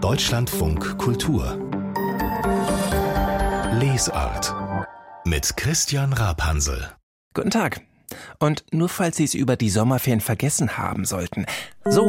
Deutschlandfunk Kultur Lesart mit Christian Rapansel. Guten Tag. Und nur falls Sie es über die Sommerferien vergessen haben sollten, so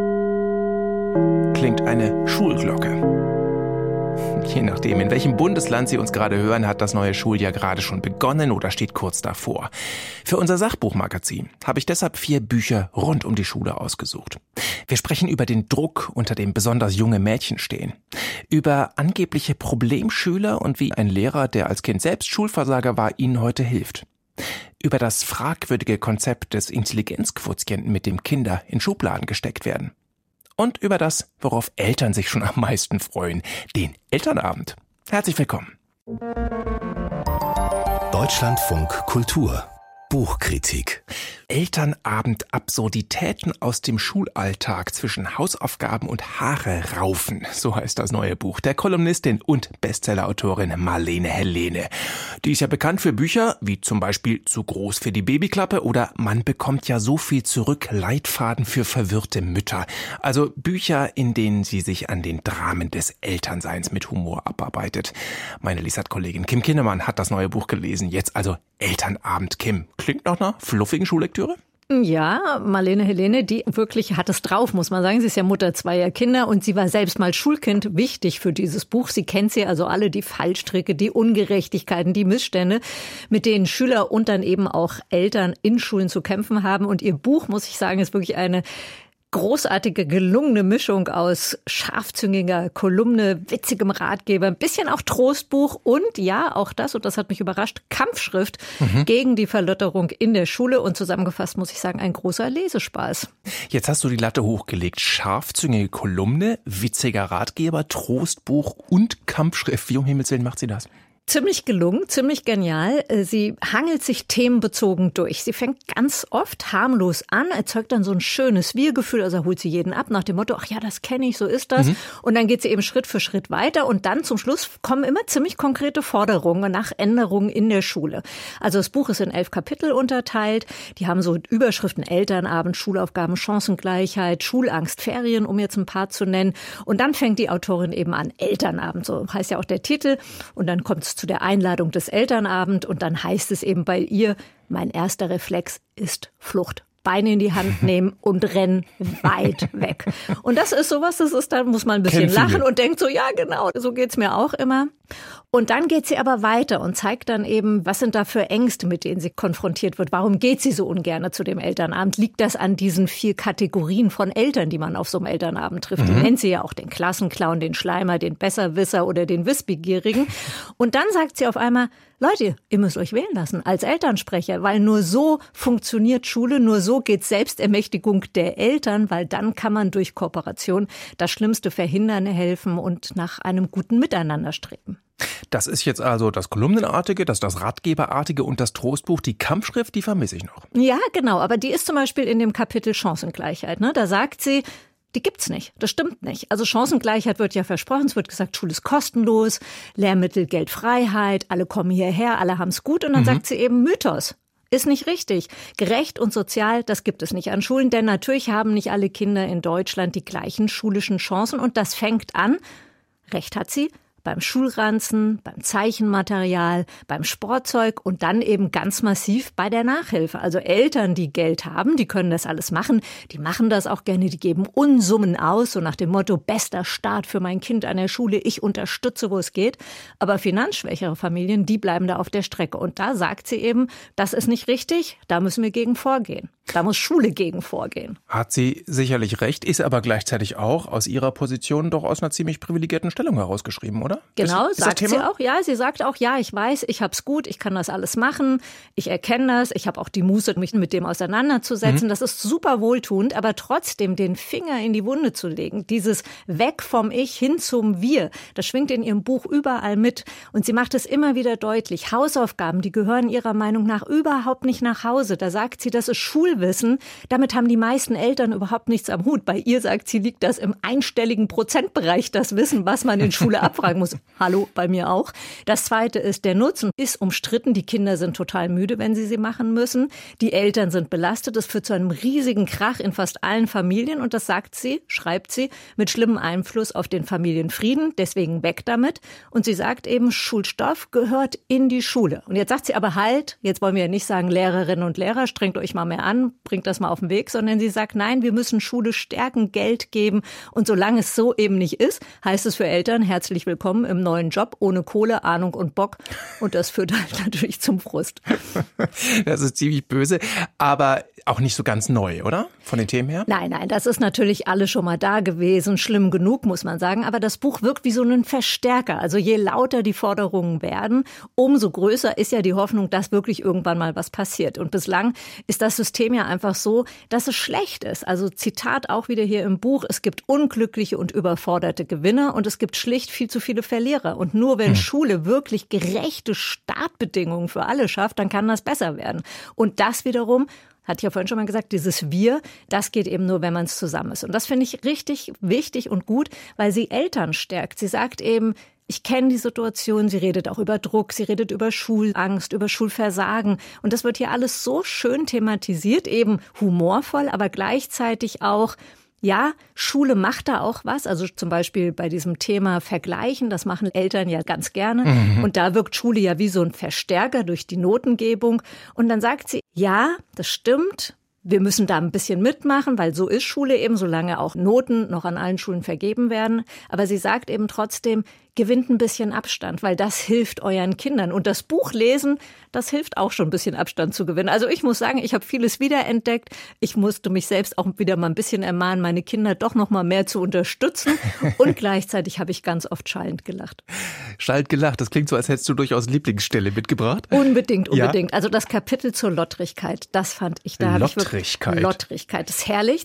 klingt eine Schulglocke. Je nachdem, in welchem Bundesland Sie uns gerade hören, hat das neue Schuljahr gerade schon begonnen oder steht kurz davor. Für unser Sachbuchmagazin habe ich deshalb 4 Bücher rund um die Schule ausgesucht. Wir sprechen über den Druck, unter dem besonders junge Mädchen stehen, über angebliche Problemschüler und wie ein Lehrer, der als Kind selbst Schulversager war, ihnen heute hilft. Über das fragwürdige Konzept des Intelligenzquotienten, mit dem Kinder in Schubladen gesteckt werden. Und über das, worauf Eltern sich schon am meisten freuen, den Elternabend. Herzlich willkommen. Deutschlandfunk Kultur Buchkritik. Elternabend, Absurditäten aus dem Schulalltag zwischen Hausaufgaben und Haare raufen. So heißt das neue Buch der Kolumnistin und Bestsellerautorin Marlene Helene. Die ist ja bekannt für Bücher wie zum Beispiel Zu groß für die Babyklappe oder Man bekommt ja so viel zurück, Leitfaden für verwirrte Mütter. Also Bücher, in denen sie sich an den Dramen des Elternseins mit Humor abarbeitet. Meine Lesart-Kollegin Kim Kinnemann hat das neue Buch gelesen. Jetzt also Elternabend, Kim. Klingt nach einer fluffigen Schullektüre? Ja, Marlene Helene, die wirklich hat es drauf, muss man sagen. Sie ist ja Mutter 2 Kinder und sie war selbst mal Schulkind. Wichtig für dieses Buch. Sie kennt sie also alle, die Fallstricke, die Ungerechtigkeiten, die Missstände, mit denen Schüler und dann eben auch Eltern in Schulen zu kämpfen haben. Und ihr Buch, muss ich sagen, ist wirklich eine großartige, gelungene Mischung aus scharfzüngiger Kolumne, witzigem Ratgeber, ein bisschen auch Trostbuch und ja, auch das, und das hat mich überrascht, Kampfschrift gegen die Verlotterung in der Schule. Und zusammengefasst muss ich sagen, ein großer Lesespaß. Jetzt hast du die Latte hochgelegt. Scharfzüngige Kolumne, witziger Ratgeber, Trostbuch und Kampfschrift. Wie um Himmels Willen macht sie das? Ziemlich gelungen, ziemlich genial. Sie hangelt sich themenbezogen durch. Sie fängt ganz oft harmlos an, erzeugt dann so ein schönes Wir-Gefühl, also holt sie jeden ab nach dem Motto, ach ja, das kenne ich, so ist das. Und dann geht sie eben Schritt für Schritt weiter und dann zum Schluss kommen immer ziemlich konkrete Forderungen nach Änderungen in der Schule. Also das Buch ist in 11 Kapitel unterteilt. Die haben so Überschriften Elternabend, Schulaufgaben, Chancengleichheit, Schulangst, Ferien, um jetzt ein paar zu nennen. Und dann fängt die Autorin eben an, Elternabend, so heißt ja auch der Titel. Und dann kommt es zu der Einladung des Elternabend und dann heißt es eben bei ihr, mein erster Reflex ist Flucht. Beine in die Hand nehmen und rennen weit weg. Und das ist sowas, da muss man ein bisschen lachen und denkt so, ja genau, so geht's mir auch immer. Und dann geht sie aber weiter und zeigt dann eben, was sind da für Ängste, mit denen sie konfrontiert wird. Warum geht sie so ungern zu dem Elternabend? Liegt das an diesen 4 Kategorien von Eltern, die man auf so einem Elternabend trifft? Die nennt sie ja auch den Klassenclown, den Schleimer, den Besserwisser oder den Wissbegierigen. Und dann sagt sie auf einmal, Leute, ihr müsst euch wählen lassen als Elternsprecher, weil nur so funktioniert Schule, nur so geht Selbstermächtigung der Eltern, weil dann kann man durch Kooperation das Schlimmste verhindern, helfen und nach einem guten Miteinander streben. Das ist jetzt also das Kolumnenartige, das Ratgeberartige und das Trostbuch. Die Kampfschrift, die vermisse ich noch. Ja, genau, aber die ist zum Beispiel in dem Kapitel Chancengleichheit. Da sagt sie, die gibt's nicht. Das stimmt nicht. Also Chancengleichheit wird ja versprochen. Es wird gesagt, Schule ist kostenlos, Lehrmittel, Geldfreiheit, alle kommen hierher, alle haben's gut. Und dann sagt sie eben Mythos. Ist nicht richtig. Gerecht und sozial, das gibt es nicht an Schulen. Denn natürlich haben nicht alle Kinder in Deutschland die gleichen schulischen Chancen. Und das fängt an, recht hat sie, beim Schulranzen, beim Zeichenmaterial, beim Sportzeug und dann eben ganz massiv bei der Nachhilfe. Also Eltern, die Geld haben, die können das alles machen. Die machen das auch gerne, die geben Unsummen aus, so nach dem Motto, bester Start für mein Kind an der Schule, ich unterstütze, wo es geht. Aber finanzschwächere Familien, die bleiben da auf der Strecke. Und da sagt sie eben, das ist nicht richtig, da müssen wir gegen vorgehen. Da muss Schule gegen vorgehen. Hat sie sicherlich recht, ist aber gleichzeitig auch aus ihrer Position doch aus einer ziemlich privilegierten Stellung herausgeschrieben, oder? Genau, ist sagt sie auch. Ja, sie sagt auch, ja, ich weiß, ich hab's gut, ich kann das alles machen, ich erkenne das, ich habe auch die Muße, mich mit dem auseinanderzusetzen. Das ist super wohltuend, aber trotzdem den Finger in die Wunde zu legen, dieses Weg vom Ich hin zum Wir, das schwingt in ihrem Buch überall mit. Und sie macht es immer wieder deutlich. Hausaufgaben, die gehören ihrer Meinung nach überhaupt nicht nach Hause. Da sagt sie, das ist Schulwissen. Damit haben die meisten Eltern überhaupt nichts am Hut. Bei ihr, sagt sie, liegt das im einstelligen Prozentbereich, das Wissen, was man in Schule abfragen sagen muss, hallo, bei mir auch. Das Zweite ist, der Nutzen ist umstritten. Die Kinder sind total müde, wenn sie machen müssen. Die Eltern sind belastet. Es führt zu einem riesigen Krach in fast allen Familien. Und das sagt sie, schreibt sie, mit schlimmem Einfluss auf den Familienfrieden. Deswegen weg damit. Und sie sagt eben, Schulstoff gehört in die Schule. Und jetzt sagt sie aber halt, jetzt wollen wir ja nicht sagen, Lehrerinnen und Lehrer, strengt euch mal mehr an, bringt das mal auf den Weg, sondern sie sagt, nein, wir müssen Schule stärken, Geld geben. Und solange es so eben nicht ist, heißt es für Eltern, herzlich willkommen im neuen Job, ohne Kohle, Ahnung und Bock. Und das führt halt natürlich zum Frust. Das ist ziemlich böse, aber auch nicht so ganz neu, oder? Von den Themen her? Nein, das ist natürlich alles schon mal da gewesen. Schlimm genug, muss man sagen. Aber das Buch wirkt wie so ein Verstärker. Also je lauter die Forderungen werden, umso größer ist ja die Hoffnung, dass wirklich irgendwann mal was passiert. Und bislang ist das System ja einfach so, dass es schlecht ist. Also Zitat auch wieder hier im Buch, es gibt unglückliche und überforderte Gewinner und es gibt schlicht viel zu viele Verlierer. Und nur wenn Schule wirklich gerechte Startbedingungen für alle schafft, dann kann das besser werden. Und das wiederum, hat ja vorhin schon mal gesagt, dieses Wir, das geht eben nur, wenn man es zusammen ist. Und das finde ich richtig wichtig und gut, weil sie Eltern stärkt. Sie sagt eben, ich kenne die Situation, sie redet auch über Druck, sie redet über Schulangst, über Schulversagen. Und das wird hier alles so schön thematisiert, eben humorvoll, aber gleichzeitig auch, ja, Schule macht da auch was. Also zum Beispiel bei diesem Thema Vergleichen, das machen Eltern ja ganz gerne. Und da wirkt Schule ja wie so ein Verstärker durch die Notengebung. Und dann sagt sie, ja, das stimmt. Wir müssen da ein bisschen mitmachen, weil so ist Schule eben, solange auch Noten noch an allen Schulen vergeben werden. Aber sie sagt eben trotzdem, gewinnt ein bisschen Abstand, weil das hilft euren Kindern. Und das Buch lesen, das hilft auch schon ein bisschen Abstand zu gewinnen. Also ich muss sagen, ich habe vieles wiederentdeckt. Ich musste mich selbst auch wieder mal ein bisschen ermahnen, meine Kinder doch noch mal mehr zu unterstützen. Und gleichzeitig habe ich ganz oft schallend gelacht. Schallend gelacht, das klingt so, als hättest du durchaus Lieblingsstelle mitgebracht. Unbedingt. Ja? Also das Kapitel zur Lottrigkeit, das fand ich, da habe ich wirklich Lottrigkeit. Das ist herrlich.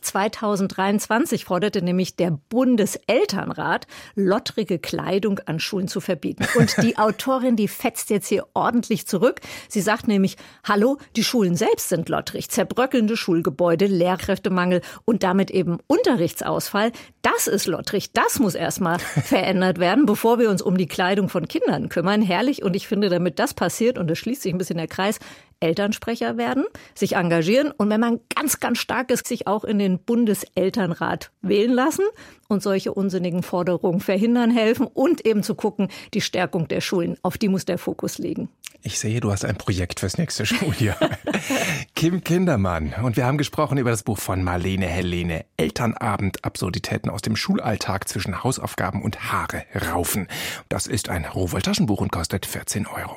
2023 forderte nämlich der Bundeselternrat, lottrige Kleidung an Schulen zu verbieten. Und die Autorin, die fetzt jetzt hier ordentlich zurück. Sie sagt nämlich, hallo, die Schulen selbst sind lottrig. Zerbröckelnde Schulgebäude, Lehrkräftemangel und damit eben Unterrichtsausfall. Das ist lottrig. Das muss erstmal verändert werden, bevor wir uns um die Kleidung von Kindern kümmern. Herrlich. Und ich finde, damit das passiert, und es schließt sich ein bisschen der Kreis, Elternsprecher werden, sich engagieren und wenn man ganz, ganz stark ist, sich auch in den Bundeselternrat wählen lassen und solche unsinnigen Forderungen verhindern helfen und eben zu gucken, die Stärkung der Schulen, auf die muss der Fokus liegen. Ich sehe, du hast ein Projekt fürs nächste Schuljahr. Kim Kindermann. Und wir haben gesprochen über das Buch von Marlene Hellene, Elternabend, Absurditäten aus dem Schulalltag zwischen Hausaufgaben und Haare raufen. Das ist ein Rowohlt-Taschenbuch und kostet 14 €.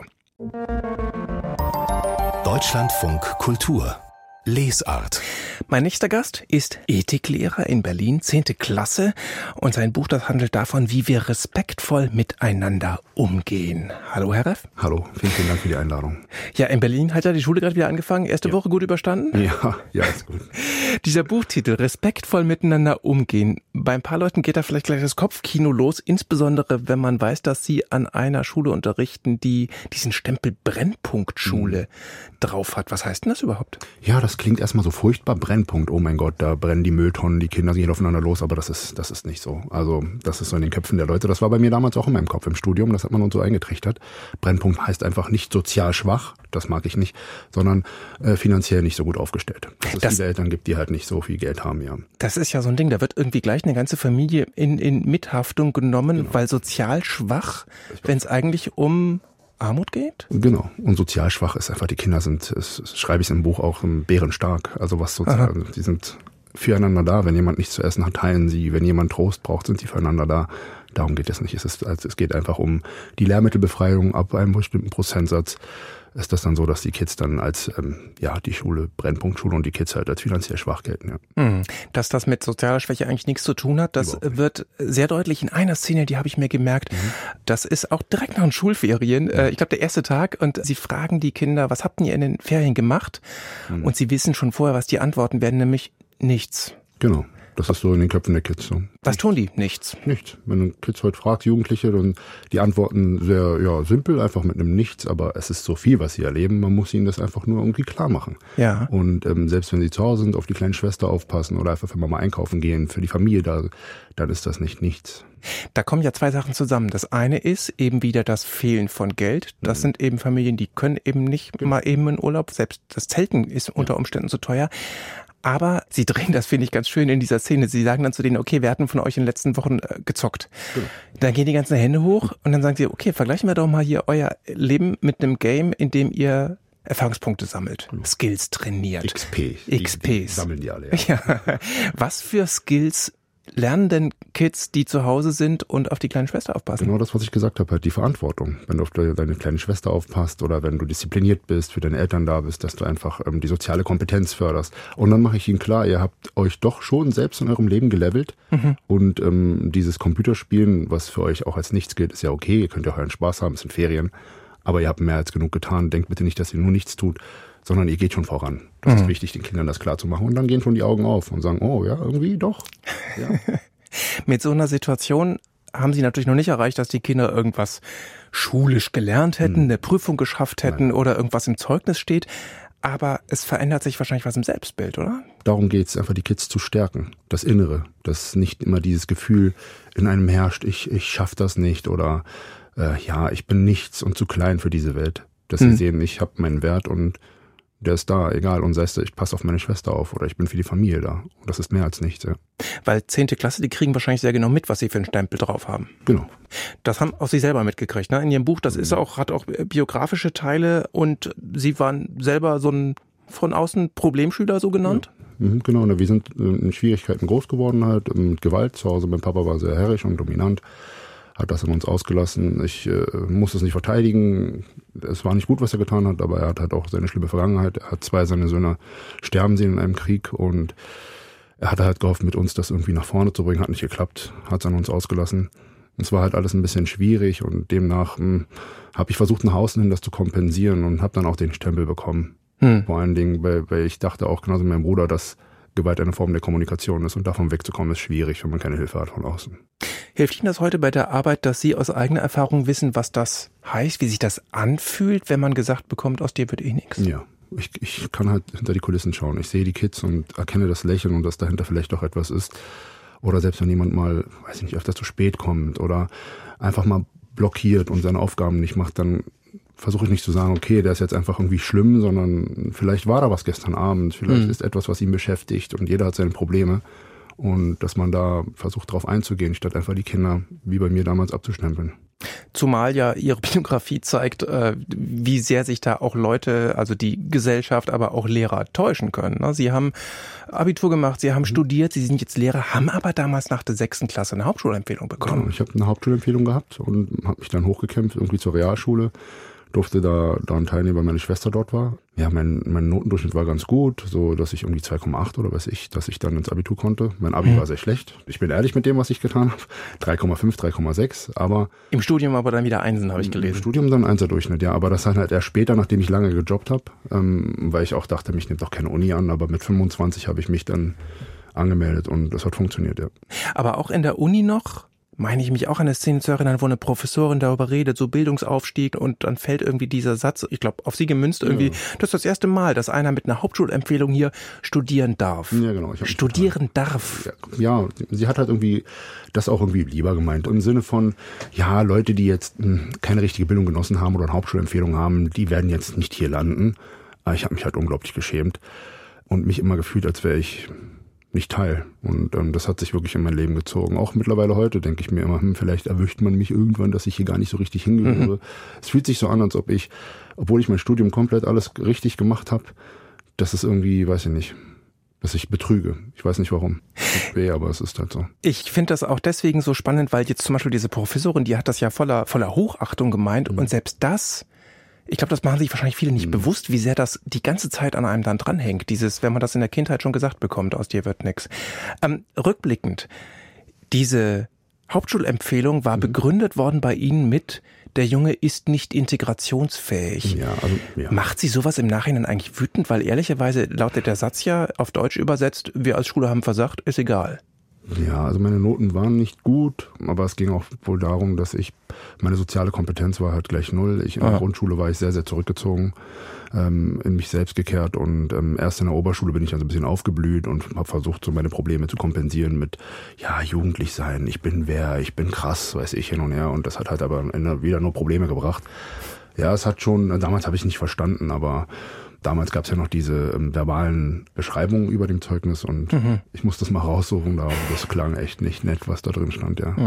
Deutschlandfunk Kultur Lesart. Mein nächster Gast ist Ethiklehrer in Berlin, 10. Klasse. Und sein Buch, das handelt davon, wie wir respektvoll miteinander umgehen. Hallo, Herr Reff. Hallo, vielen Dank für die Einladung. Ja, in Berlin hat ja die Schule gerade wieder angefangen. Erste Woche gut überstanden? Ja, ist gut. Dieser Buchtitel, respektvoll miteinander umgehen. Bei ein paar Leuten geht da vielleicht gleich das Kopfkino los, insbesondere wenn man weiß, dass sie an einer Schule unterrichten, die diesen Stempel Brennpunktschule drauf hat. Was heißt denn das überhaupt? Ja, das klingt erstmal so furchtbar, Brennpunkt. Oh mein Gott, da brennen die Mülltonnen, die Kinder gehen aufeinander los, aber das ist nicht so. Also das ist so in den Köpfen der Leute. Das war bei mir damals auch in meinem Kopf im Studium, das hat man uns so eingetrichtert. Brennpunkt heißt einfach nicht sozial schwach, das mag ich nicht, sondern finanziell nicht so gut aufgestellt. Dass es viele Eltern gibt, die halt nicht so viel Geld haben, ja. Das ist ja so ein Ding, da wird irgendwie gleich eine ganze Familie in Mithaftung genommen, weil sozial schwach, wenn es eigentlich um Armut geht? Genau. Und sozial schwach ist einfach, die Kinder sind, das schreibe ich im Buch auch, bärenstark. Also was sozial, die sind füreinander da. Wenn jemand nichts zu essen hat, teilen sie. Wenn jemand Trost braucht, sind sie füreinander da. Darum geht es nicht. Es geht einfach um die Lehrmittelbefreiung. Ab einem bestimmten Prozentsatz ist das dann so, dass die Kids dann als die Schule, Brennpunktschule und die Kids halt als finanziell schwach gelten. Ja. Dass das mit sozialer Schwäche eigentlich nichts zu tun hat, das wird sehr deutlich in einer Szene, die habe ich mir gemerkt. Das ist auch direkt nach den Schulferien. Ich glaube, der erste Tag. Und sie fragen die Kinder, was habt ihr in den Ferien gemacht? Und sie wissen schon vorher, was die antworten werden, nämlich nichts. Genau. Das ist so in den Köpfen der Kids so. Was tun die? Nichts. Nichts. Wenn du Kids heute fragst, Jugendliche, dann die antworten sehr simpel, einfach mit einem Nichts, aber es ist so viel, was sie erleben. Man muss ihnen das einfach nur irgendwie klar machen. Ja. Und selbst wenn sie zu Hause sind, auf die kleine Schwester aufpassen oder einfach, wenn wir mal einkaufen gehen, für die Familie da, dann ist das nicht nichts. Da kommen ja zwei Sachen zusammen. Das eine ist eben wieder das Fehlen von Geld. Das sind eben Familien, die können eben nicht mal eben in Urlaub. Selbst das Zelten ist unter Umständen zu teuer. Aber sie drehen das, finde ich, ganz schön in dieser Szene. Sie sagen dann zu denen, okay, wir hatten von euch in den letzten Wochen gezockt. Genau. Dann gehen die ganzen Hände hoch und dann sagen sie, okay, vergleichen wir doch mal hier euer Leben mit einem Game, in dem ihr Erfahrungspunkte sammelt, Skills trainiert. XPs. Die sammeln die alle. Ja. Was für Skills lernen denn Kids, die zu Hause sind und auf die kleine Schwester aufpassen? Genau das, was ich gesagt habe, halt die Verantwortung. Wenn du auf deine kleine Schwester aufpasst oder wenn du diszipliniert bist, für deine Eltern da bist, dass du einfach die soziale Kompetenz förderst. Und dann mache ich ihnen klar, ihr habt euch doch schon selbst in eurem Leben gelevelt. Und dieses Computerspielen, was für euch auch als nichts gilt, ist ja okay. Ihr könnt ja auch euren Spaß haben, es sind Ferien. Aber ihr habt mehr als genug getan. Denkt bitte nicht, dass ihr nur nichts tut, sondern ihr geht schon voran. Das ist wichtig, den Kindern das klar zu machen. Und dann gehen schon die Augen auf und sagen, oh ja, irgendwie doch. Ja. Mit so einer Situation haben sie natürlich noch nicht erreicht, dass die Kinder irgendwas schulisch gelernt hätten, eine Prüfung geschafft hätten oder irgendwas im Zeugnis steht. Aber es verändert sich wahrscheinlich was im Selbstbild, oder? Darum geht es einfach, die Kids zu stärken. Das Innere, dass nicht immer dieses Gefühl in einem herrscht, ich schaff das nicht oder ich bin nichts und zu klein für diese Welt. Dass sie sehen, ich habe meinen Wert und der ist da, egal. Und sei es, ich passe auf meine Schwester auf oder ich bin für die Familie da. Und das ist mehr als nichts. Ja. Weil 10. Klasse, die kriegen wahrscheinlich sehr genau mit, was sie für einen Stempel drauf haben. Genau. Das haben auch sie selber mitgekriegt, ne? In ihrem Buch, das hat auch biografische Teile und sie waren selber so ein von außen Problemschüler so genannt. Ja. Genau, wir sind in Schwierigkeiten groß geworden halt, mit Gewalt zu Hause. Mein Papa war sehr herrisch und dominant. Hat das in uns ausgelassen. Ich musste es nicht verteidigen. Es war nicht gut, was er getan hat, aber er hat halt auch seine schlimme Vergangenheit. Er hat 2 seiner Söhne sterben sehen in einem Krieg und er hatte halt gehofft, mit uns das irgendwie nach vorne zu bringen. Hat nicht geklappt, hat es an uns ausgelassen. Es war halt alles ein bisschen schwierig und demnach habe ich versucht, nach außen hin das zu kompensieren und habe dann auch den Stempel bekommen. Vor allen Dingen, weil ich dachte auch genauso wie mein Bruder, dass Gewalt eine Form der Kommunikation ist und davon wegzukommen ist schwierig, wenn man keine Hilfe hat von außen. Hilft Ihnen das heute bei der Arbeit, dass Sie aus eigener Erfahrung wissen, was das heißt, wie sich das anfühlt, wenn man gesagt bekommt, aus dir wird eh nichts? Ja, ich kann halt hinter die Kulissen schauen. Ich sehe die Kids und erkenne das Lächeln und dass dahinter vielleicht doch etwas ist. Oder selbst wenn jemand mal, weiß ich nicht, öfter zu spät kommt oder einfach mal blockiert und seine Aufgaben nicht macht, dann versuche ich nicht zu sagen, okay, der ist jetzt einfach irgendwie schlimm, sondern vielleicht war da was gestern Abend, vielleicht ist etwas, was ihn beschäftigt und jeder hat seine Probleme. Und dass man da versucht, drauf einzugehen, statt einfach die Kinder, wie bei mir damals, abzustempeln. Zumal ja Ihre Biografie zeigt, wie sehr sich da auch Leute, also die Gesellschaft, aber auch Lehrer täuschen können. Sie haben Abitur gemacht, Sie haben studiert, Sie sind jetzt Lehrer, haben aber damals nach der 6. Klasse eine Hauptschulempfehlung bekommen. Ja, ich habe eine Hauptschulempfehlung gehabt und habe mich dann hochgekämpft, irgendwie zur Realschule. Durfte da daran teilnehmen, weil meine Schwester dort war. Ja, mein Notendurchschnitt war ganz gut, so dass ich irgendwie 2,8 oder weiß ich, dass ich dann ins Abitur konnte. Mein Abi war sehr schlecht. Ich bin ehrlich mit dem, was ich getan habe. 3,5, 3,6, aber... Im Studium aber dann wieder Einsen, habe ich gelesen. Im Studium dann 1er Durchschnitt, ja. Aber das halt erst später, nachdem ich lange gejobbt habe, weil ich auch dachte, mich nimmt doch keine Uni an. Aber mit 25 habe ich mich dann angemeldet und das hat funktioniert, ja. Aber auch in der Uni noch... meine ich mich auch an eine Szene zu erinnern, wo eine Professorin darüber redet, so Bildungsaufstieg und dann fällt irgendwie dieser Satz, ich glaube, auf sie gemünzt irgendwie, das ist das erste Mal, dass einer mit einer Hauptschulempfehlung hier studieren darf. Ja, genau. Studieren darf. Ja, sie hat halt irgendwie das auch irgendwie lieber gemeint. Im Sinne von, ja, Leute, die jetzt keine richtige Bildung genossen haben oder eine Hauptschulempfehlung haben, die werden jetzt nicht hier landen. Aber ich habe mich halt unglaublich geschämt und mich immer gefühlt, als wäre ich nicht Teil. Und das hat sich wirklich in mein Leben gezogen. Auch mittlerweile heute denke ich mir immer, vielleicht erwischt man mich irgendwann, dass ich hier gar nicht so richtig hingehöre. Es fühlt sich so an, als ob obwohl ich mein Studium komplett alles richtig gemacht habe, dass es irgendwie, weiß ich nicht, dass ich betrüge. Ich weiß nicht warum. Tut weh, aber es ist halt so. Ich finde das auch deswegen so spannend, weil jetzt zum Beispiel diese Professorin, die hat das ja voller Hochachtung gemeint und selbst das, ich glaube, das machen sich wahrscheinlich viele nicht bewusst, wie sehr das die ganze Zeit an einem dann dranhängt. Wenn man das in der Kindheit schon gesagt bekommt, aus dir wird nix. Rückblickend, diese Hauptschulempfehlung war begründet worden bei Ihnen mit, der Junge ist nicht integrationsfähig. Ja. Macht Sie sowas im Nachhinein eigentlich wütend? Weil ehrlicherweise lautet der Satz ja auf Deutsch übersetzt, wir als Schule haben versagt, ist egal. Ja, also meine Noten waren nicht gut, aber es ging auch wohl darum, dass meine soziale Kompetenz war halt gleich 0. In der Grundschule war ich sehr, sehr zurückgezogen, in mich selbst gekehrt und erst in der Oberschule bin ich dann so ein bisschen aufgeblüht und habe versucht, so meine Probleme zu kompensieren mit, ja, jugendlich sein, ich bin krass, weiß ich, hin und her, und das hat halt aber am Ende wieder nur Probleme gebracht. Ja, es hat schon, damals habe ich nicht verstanden, aber damals gab es ja noch diese verbalen Beschreibungen über dem Zeugnis und ich musste das mal raussuchen, das klang echt nicht nett, was da drin stand, ja.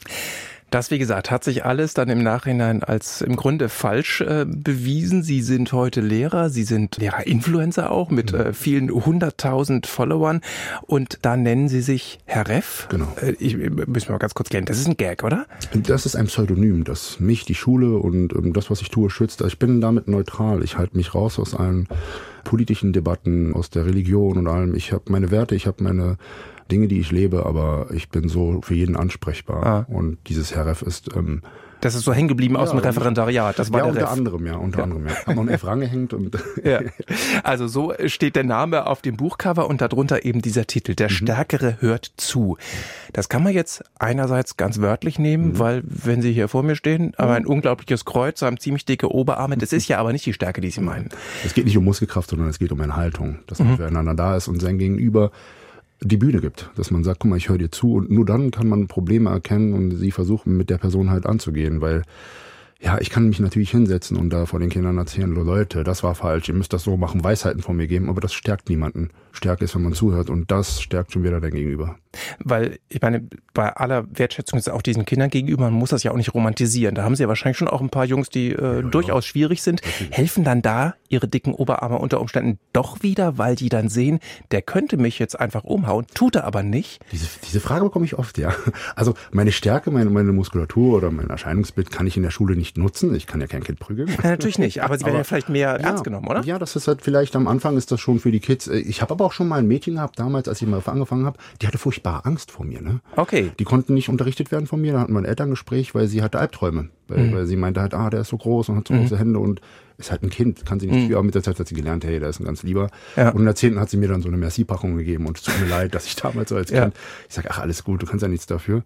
Das, wie gesagt, hat sich alles dann im Nachhinein als im Grunde falsch bewiesen. Sie sind heute Lehrer, Sie sind Lehrer-Influencer auch mit vielen 100.000 Followern und da nennen Sie sich Herr Reff. Genau. Müssen wir mal ganz kurz klären, das ist ein Gag, oder? Das ist ein Pseudonym, das mich, die Schule und das, was ich tue, schützt. Ich bin damit neutral, ich halte mich raus aus allen politischen Debatten, aus der Religion und allem. Ich habe meine Werte, ich habe meine Dinge, die ich lebe, aber ich bin so für jeden ansprechbar. Und dieses Herr Reff ist... das ist so hängen geblieben aus dem Referendariat. Das war der unter Reff. anderem. Hab noch einen F rangehängt. Und ja. Also so steht der Name auf dem Buchcover und darunter eben dieser Titel, Der Stärkere hört zu. Das kann man jetzt einerseits ganz wörtlich nehmen, weil wenn Sie hier vor mir stehen, aber ein unglaubliches Kreuz, haben ziemlich dicke Oberarme, das ist ja aber nicht die Stärke, die Sie meinen. Es geht nicht um Muskelkraft, sondern es geht um eine Haltung, dass man füreinander da ist und sein Gegenüber die Bühne gibt, dass man sagt, guck mal, ich höre dir zu, und nur dann kann man Probleme erkennen und sie versuchen mit der Person halt anzugehen, weil ja, ich kann mich natürlich hinsetzen und da vor den Kindern erzählen, Leute, das war falsch, ihr müsst das so machen, Weisheiten von mir geben, aber das stärkt niemanden. Stärke ist, wenn man zuhört, und das stärkt schon wieder dein Gegenüber. Weil, ich meine, bei aller Wertschätzung ist auch diesen Kindern gegenüber, man muss das ja auch nicht romantisieren. Da haben Sie ja wahrscheinlich schon auch ein paar Jungs, die durchaus schwierig sind. Helfen dann da ihre dicken Oberarme unter Umständen doch wieder, weil die dann sehen, der könnte mich jetzt einfach umhauen, tut er aber nicht? Diese Frage bekomme ich oft, ja. Also meine Stärke, meine Muskulatur oder mein Erscheinungsbild kann ich in der Schule nicht nutzen. Ich kann ja kein Kind prügeln. Ja, natürlich nicht, aber Sie werden ja vielleicht mehr ernst genommen, oder? Ja, das ist halt vielleicht am Anfang ist das schon für die Kids. Ich habe aber auch schon mal ein Mädchen gehabt damals, als ich mal angefangen habe, die hatte furchtbare Angst vor mir. Ne? Okay. Die konnten nicht unterrichtet werden von mir, da hatten wir ein Elterngespräch, weil sie hatte Albträume. Weil sie meinte halt, der ist so groß und hat so große Hände und ist halt ein Kind, kann sie nicht viel, aber mit der Zeit hat sie gelernt, hey, der ist ein ganz Lieber. Ja. Und in der 10. hat sie mir dann so eine Merci-Packung gegeben und es tut mir leid, dass ich damals so als Kind, ich sage, alles gut, du kannst ja nichts dafür.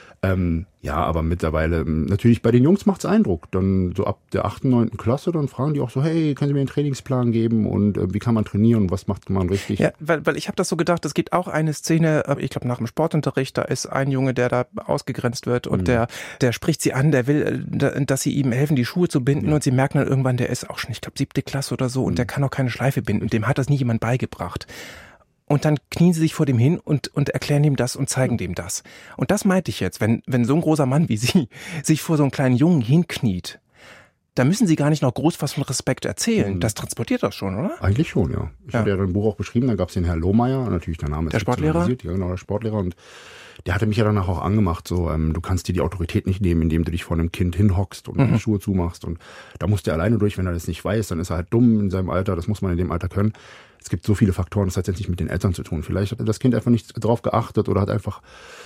Ja, aber mittlerweile, natürlich bei den Jungs macht's Eindruck. Dann so ab der 8., 9. Klasse, dann fragen die auch so, hey, können Sie mir einen Trainingsplan geben und wie kann man trainieren und was macht man richtig? Ja, weil ich habe das so gedacht, es gibt auch eine Szene, ich glaube nach dem Sportunterricht, da ist ein Junge, der da ausgegrenzt wird und der spricht sie an, der will, dass sie ihm helfen, die Schuhe zu binden und sie merken dann irgendwann, der ist auch schon, ich glaube 7. Klasse oder so und der kann auch keine Schleife binden, dem hat das nie jemand beigebracht. Und dann knien sie sich vor dem hin und erklären ihm das und zeigen dem das. Und das meinte ich jetzt, wenn so ein großer Mann wie Sie sich vor so einem kleinen Jungen hinkniet, da müssen Sie gar nicht noch groß was von Respekt erzählen. Das transportiert das schon, oder? Eigentlich schon, ja. Ich hatte ja ein Buch auch beschrieben, da gab es den Herrn Lohmeier, natürlich der Name ist der Sportlehrer? Ja, genau, der Sportlehrer. Und der hatte mich ja danach auch angemacht, so, du kannst dir die Autorität nicht nehmen, indem du dich vor einem Kind hinhockst und die Schuhe zumachst. Und da musst du alleine durch, wenn er das nicht weiß, dann ist er halt dumm in seinem Alter, das muss man in dem Alter können. Es gibt so viele Faktoren, das hat jetzt nicht mit den Eltern zu tun. Vielleicht hat das Kind einfach nicht drauf geachtet oder hat einfach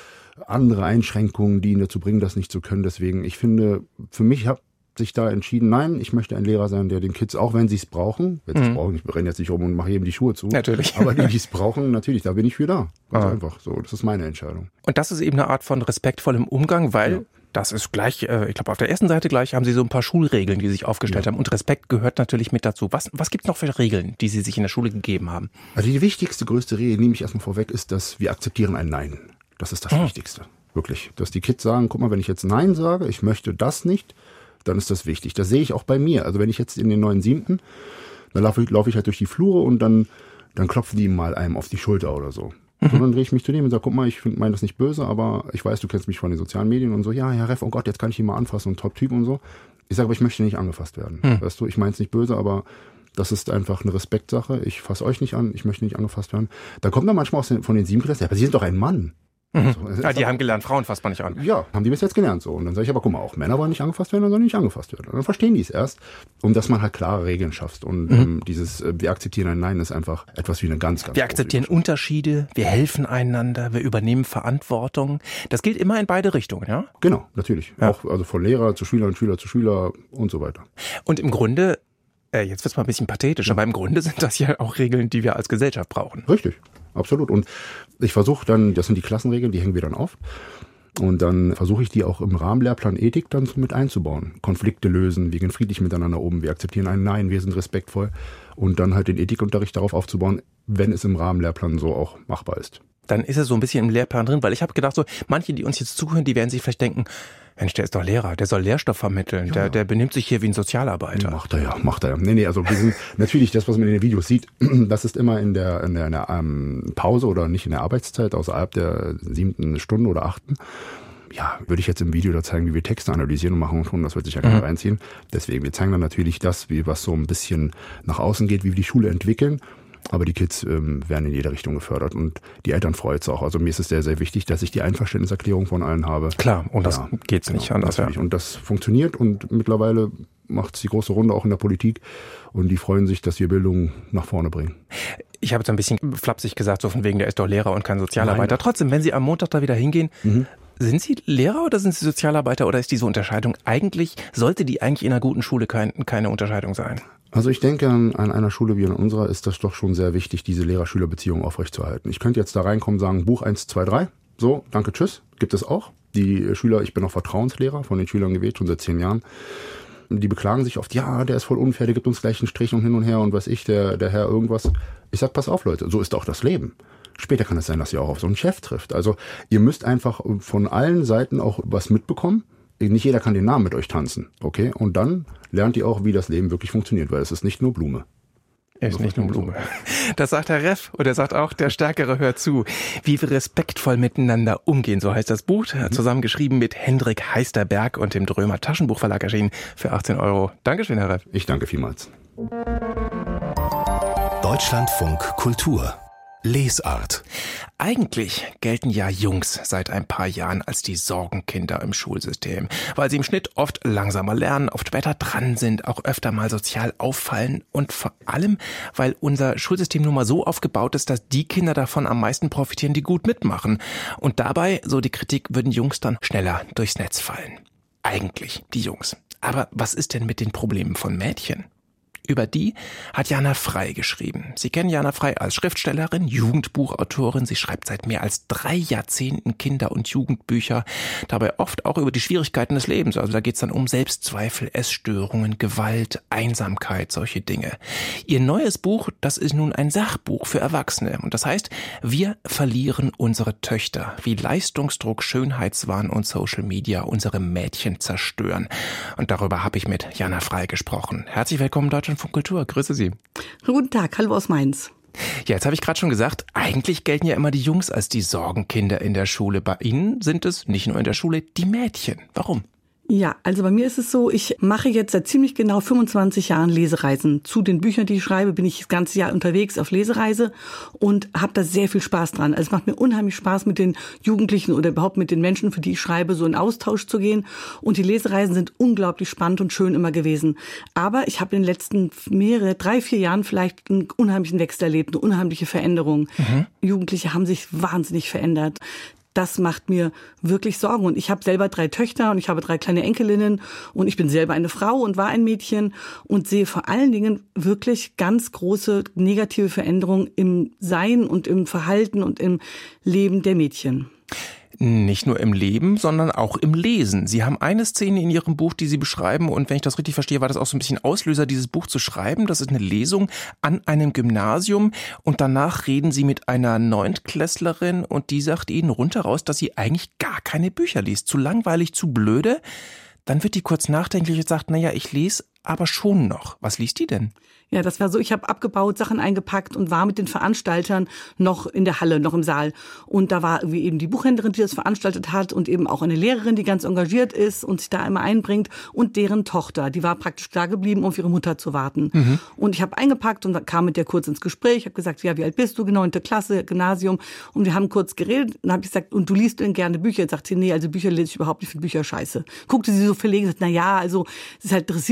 andere Einschränkungen, die ihn dazu bringen, das nicht zu können. Deswegen, ich finde, für mich habe sich da entschieden, nein, ich möchte ein Lehrer sein, der den Kids, auch wenn sie es brauchen, ich renne jetzt nicht rum und mache jedem die Schuhe zu. Natürlich. Aber die es brauchen, natürlich, da bin ich für da. Ganz einfach so, das ist meine Entscheidung. Und das ist eben eine Art von respektvollem Umgang, weil das ist gleich, ich glaube auf der ersten Seite gleich haben Sie so ein paar Schulregeln, die Sie sich aufgestellt haben. Und Respekt gehört natürlich mit dazu. Was gibt es noch für Regeln, die Sie sich in der Schule gegeben haben? Also die wichtigste, größte Regel, nehme ich erstmal vorweg, ist, dass wir akzeptieren ein Nein. Das ist das Wichtigste, wirklich. Dass die Kids sagen, guck mal, wenn ich jetzt Nein sage, ich möchte das nicht, dann ist das wichtig. Das sehe ich auch bei mir. Also wenn ich jetzt in den 9., 7., dann laufe ich halt durch die Flure und dann klopfen die mal einem auf die Schulter oder so. Und dann drehe ich mich zu dem und sage, guck mal, ich meine das nicht böse, aber ich weiß, du kennst mich von den sozialen Medien und so. Ja, Herr Reff, oh Gott, jetzt kann ich ihn mal anfassen, ein Top-Typ und so. Ich sage, aber ich möchte nicht angefasst werden. Weißt du, ich meine es nicht böse, aber das ist einfach eine Respektsache. Ich fasse euch nicht an, ich möchte nicht angefasst werden. Da kommt dann manchmal von den 7. Klassen, ja, aber Sie sind doch ein Mann. So, die haben gelernt, Frauen fasst man nicht an. Ja, haben die bis jetzt gelernt so. Und dann sage ich, aber guck mal, auch Männer wollen nicht angefasst werden, dann sollen die nicht angefasst werden. Und dann verstehen die es erst. Und dass man halt klare Regeln schafft. Und dieses, wir akzeptieren ein Nein, ist einfach etwas wie eine ganz, ganz Wir akzeptieren Unterschiede, wir helfen einander, wir übernehmen Verantwortung. Das gilt immer in beide Richtungen, ja? Genau, natürlich. Ja. Auch also von Lehrer zu Schüler und Schüler zu Schüler und so weiter. Und im Grunde Jetzt wird's mal ein bisschen pathetisch, aber im Grunde sind das ja auch Regeln, die wir als Gesellschaft brauchen. Richtig, absolut. Und ich versuche dann, das sind die Klassenregeln, die hängen wir dann auf. Und dann versuche ich die auch im Rahmenlehrplan Ethik dann so mit einzubauen. Konflikte lösen, wir gehen friedlich miteinander um, wir akzeptieren ein Nein, wir sind respektvoll. Und dann halt den Ethikunterricht darauf aufzubauen, wenn es im Rahmenlehrplan so auch machbar ist. Dann ist es so ein bisschen im Lehrplan drin, weil ich habe gedacht, so manche, die uns jetzt zuhören, die werden sich vielleicht denken, Mensch, der ist doch Lehrer, der soll Lehrstoff vermitteln, ja. der benimmt sich hier wie ein Sozialarbeiter. Macht er ja. Nee, also wir sind natürlich das, was man in den Videos sieht, das ist immer in der Pause oder nicht in der Arbeitszeit, außerhalb der 7. Stunde oder 8. Ja, würde ich jetzt im Video da zeigen, wie wir Texte analysieren und machen und tun, das wird sich ja keiner reinziehen. Deswegen, wir zeigen dann natürlich das, was so ein bisschen nach außen geht, wie wir die Schule entwickeln. Aber die Kids werden in jede Richtung gefördert und die Eltern freut es auch. Also mir ist es sehr, sehr wichtig, dass ich die Einverständniserklärung von allen habe. Klar, und das geht's nicht anders. Ja. Und das funktioniert und mittlerweile macht es die große Runde auch in der Politik und die freuen sich, dass wir Bildung nach vorne bringen. Ich habe jetzt ein bisschen flapsig gesagt, so von wegen, der ist doch Lehrer und kein Sozialarbeiter. Nein. Trotzdem, wenn Sie am Montag da wieder hingehen, sind Sie Lehrer oder sind Sie Sozialarbeiter oder ist diese Unterscheidung sollte die eigentlich in einer guten Schule keine Unterscheidung sein? Also ich denke, an einer Schule wie in unserer ist das doch schon sehr wichtig, diese Lehrer-Schüler-Beziehung aufrechtzuerhalten. Ich könnte jetzt da reinkommen und sagen, Buch 1, 2, 3, so, danke, tschüss, gibt es auch. Die Schüler, ich bin auch Vertrauenslehrer, von den Schülern gewählt, schon seit 10 Jahren. Die beklagen sich oft, ja, der ist voll unfair, der gibt uns gleich einen Strich und hin und her und weiß ich, der Herr irgendwas. Ich sag, pass auf, Leute, so ist auch das Leben. Später kann es sein, dass ihr auch auf so einen Chef trifft. Also ihr müsst einfach von allen Seiten auch was mitbekommen. Nicht jeder kann den Namen mit euch tanzen, okay? Und dann lernt ihr auch, wie das Leben wirklich funktioniert, weil es ist nicht nur Blume. Er ist nicht nur Blume. Das sagt Herr Reff und er sagt auch, der Stärkere hört zu. Wie wir respektvoll miteinander umgehen, so heißt das Buch. Zusammengeschrieben mit Hendrik Heisterberg und dem Drömer Taschenbuchverlag erschienen für 18 €. Dankeschön, Herr Reff. Ich danke vielmals. Deutschlandfunk Kultur. Lesart. Eigentlich gelten ja Jungs seit ein paar Jahren als die Sorgenkinder im Schulsystem, weil sie im Schnitt oft langsamer lernen, oft später dran sind, auch öfter mal sozial auffallen und vor allem, weil unser Schulsystem nun mal so aufgebaut ist, dass die Kinder davon am meisten profitieren, die gut mitmachen. Und dabei, so die Kritik, würden Jungs dann schneller durchs Netz fallen. Eigentlich die Jungs. Aber was ist denn mit den Problemen von Mädchen? Über die hat Jana Frey geschrieben. Sie kennen Jana Frey als Schriftstellerin, Jugendbuchautorin. Sie schreibt seit mehr als 3 Jahrzehnten Kinder- und Jugendbücher. Dabei oft auch über die Schwierigkeiten des Lebens. Also da geht es dann um Selbstzweifel, Essstörungen, Gewalt, Einsamkeit, solche Dinge. Ihr neues Buch, das ist nun ein Sachbuch für Erwachsene. Und das heißt, wir verlieren unsere Töchter, wie Leistungsdruck, Schönheitswahn und Social Media unsere Mädchen zerstören. Und darüber habe ich mit Jana Frey gesprochen. Herzlich willkommen, Deutschlandfunk Kultur. Grüße Sie. Guten Tag, hallo aus Mainz. Ja, jetzt habe ich gerade schon gesagt, eigentlich gelten ja immer die Jungs als die Sorgenkinder in der Schule. Bei Ihnen sind es nicht nur in der Schule die Mädchen. Warum? Ja, also bei mir ist es so, ich mache jetzt seit ziemlich genau 25 Jahren Lesereisen. Zu den Büchern, die ich schreibe, bin ich das ganze Jahr unterwegs auf Lesereise und habe da sehr viel Spaß dran. Also es macht mir unheimlich Spaß, mit den Jugendlichen oder überhaupt mit den Menschen, für die ich schreibe, so in Austausch zu gehen. Und die Lesereisen sind unglaublich spannend und schön immer gewesen. Aber ich habe in den letzten 3, 4 Jahren vielleicht einen unheimlichen Wechsel erlebt, eine unheimliche Veränderung. Jugendliche haben sich wahnsinnig verändert. Das macht mir wirklich Sorgen. Und ich habe selber 3 Töchter und ich habe 3 kleine Enkelinnen und ich bin selber eine Frau und war ein Mädchen und sehe vor allen Dingen wirklich ganz große negative Veränderungen im Sein und im Verhalten und im Leben der Mädchen. Nicht nur im Leben, sondern auch im Lesen. Sie haben eine Szene in Ihrem Buch, die Sie beschreiben, und wenn ich das richtig verstehe, war das auch so ein bisschen Auslöser, dieses Buch zu schreiben. Das ist eine Lesung an einem Gymnasium und danach reden Sie mit einer Neuntklässlerin und die sagt Ihnen rundheraus, dass sie eigentlich gar keine Bücher liest. Zu langweilig, zu blöde. Dann wird die kurz nachdenklich und sagt, naja, ich lese aber schon noch. Was liest die denn? Ja, das war so, ich habe abgebaut, Sachen eingepackt und war mit den Veranstaltern noch in der Halle, noch im Saal. Und da war irgendwie eben die Buchhändlerin, die das veranstaltet hat und eben auch eine Lehrerin, die ganz engagiert ist und sich da immer einbringt und deren Tochter, die war praktisch da geblieben, um auf ihre Mutter zu warten. Und ich habe eingepackt und kam mit der kurz ins Gespräch, habe gesagt, ja, wie alt bist du? 9. Klasse, Gymnasium. Und wir haben kurz geredet und habe ich gesagt, und du liest denn gerne Bücher? Jetzt sagt sie, nee, also Bücher lese ich überhaupt nicht, für Bücher scheiße. Guckte sie so verlegen und sagt, na ja, also es halt interessiert sie nicht,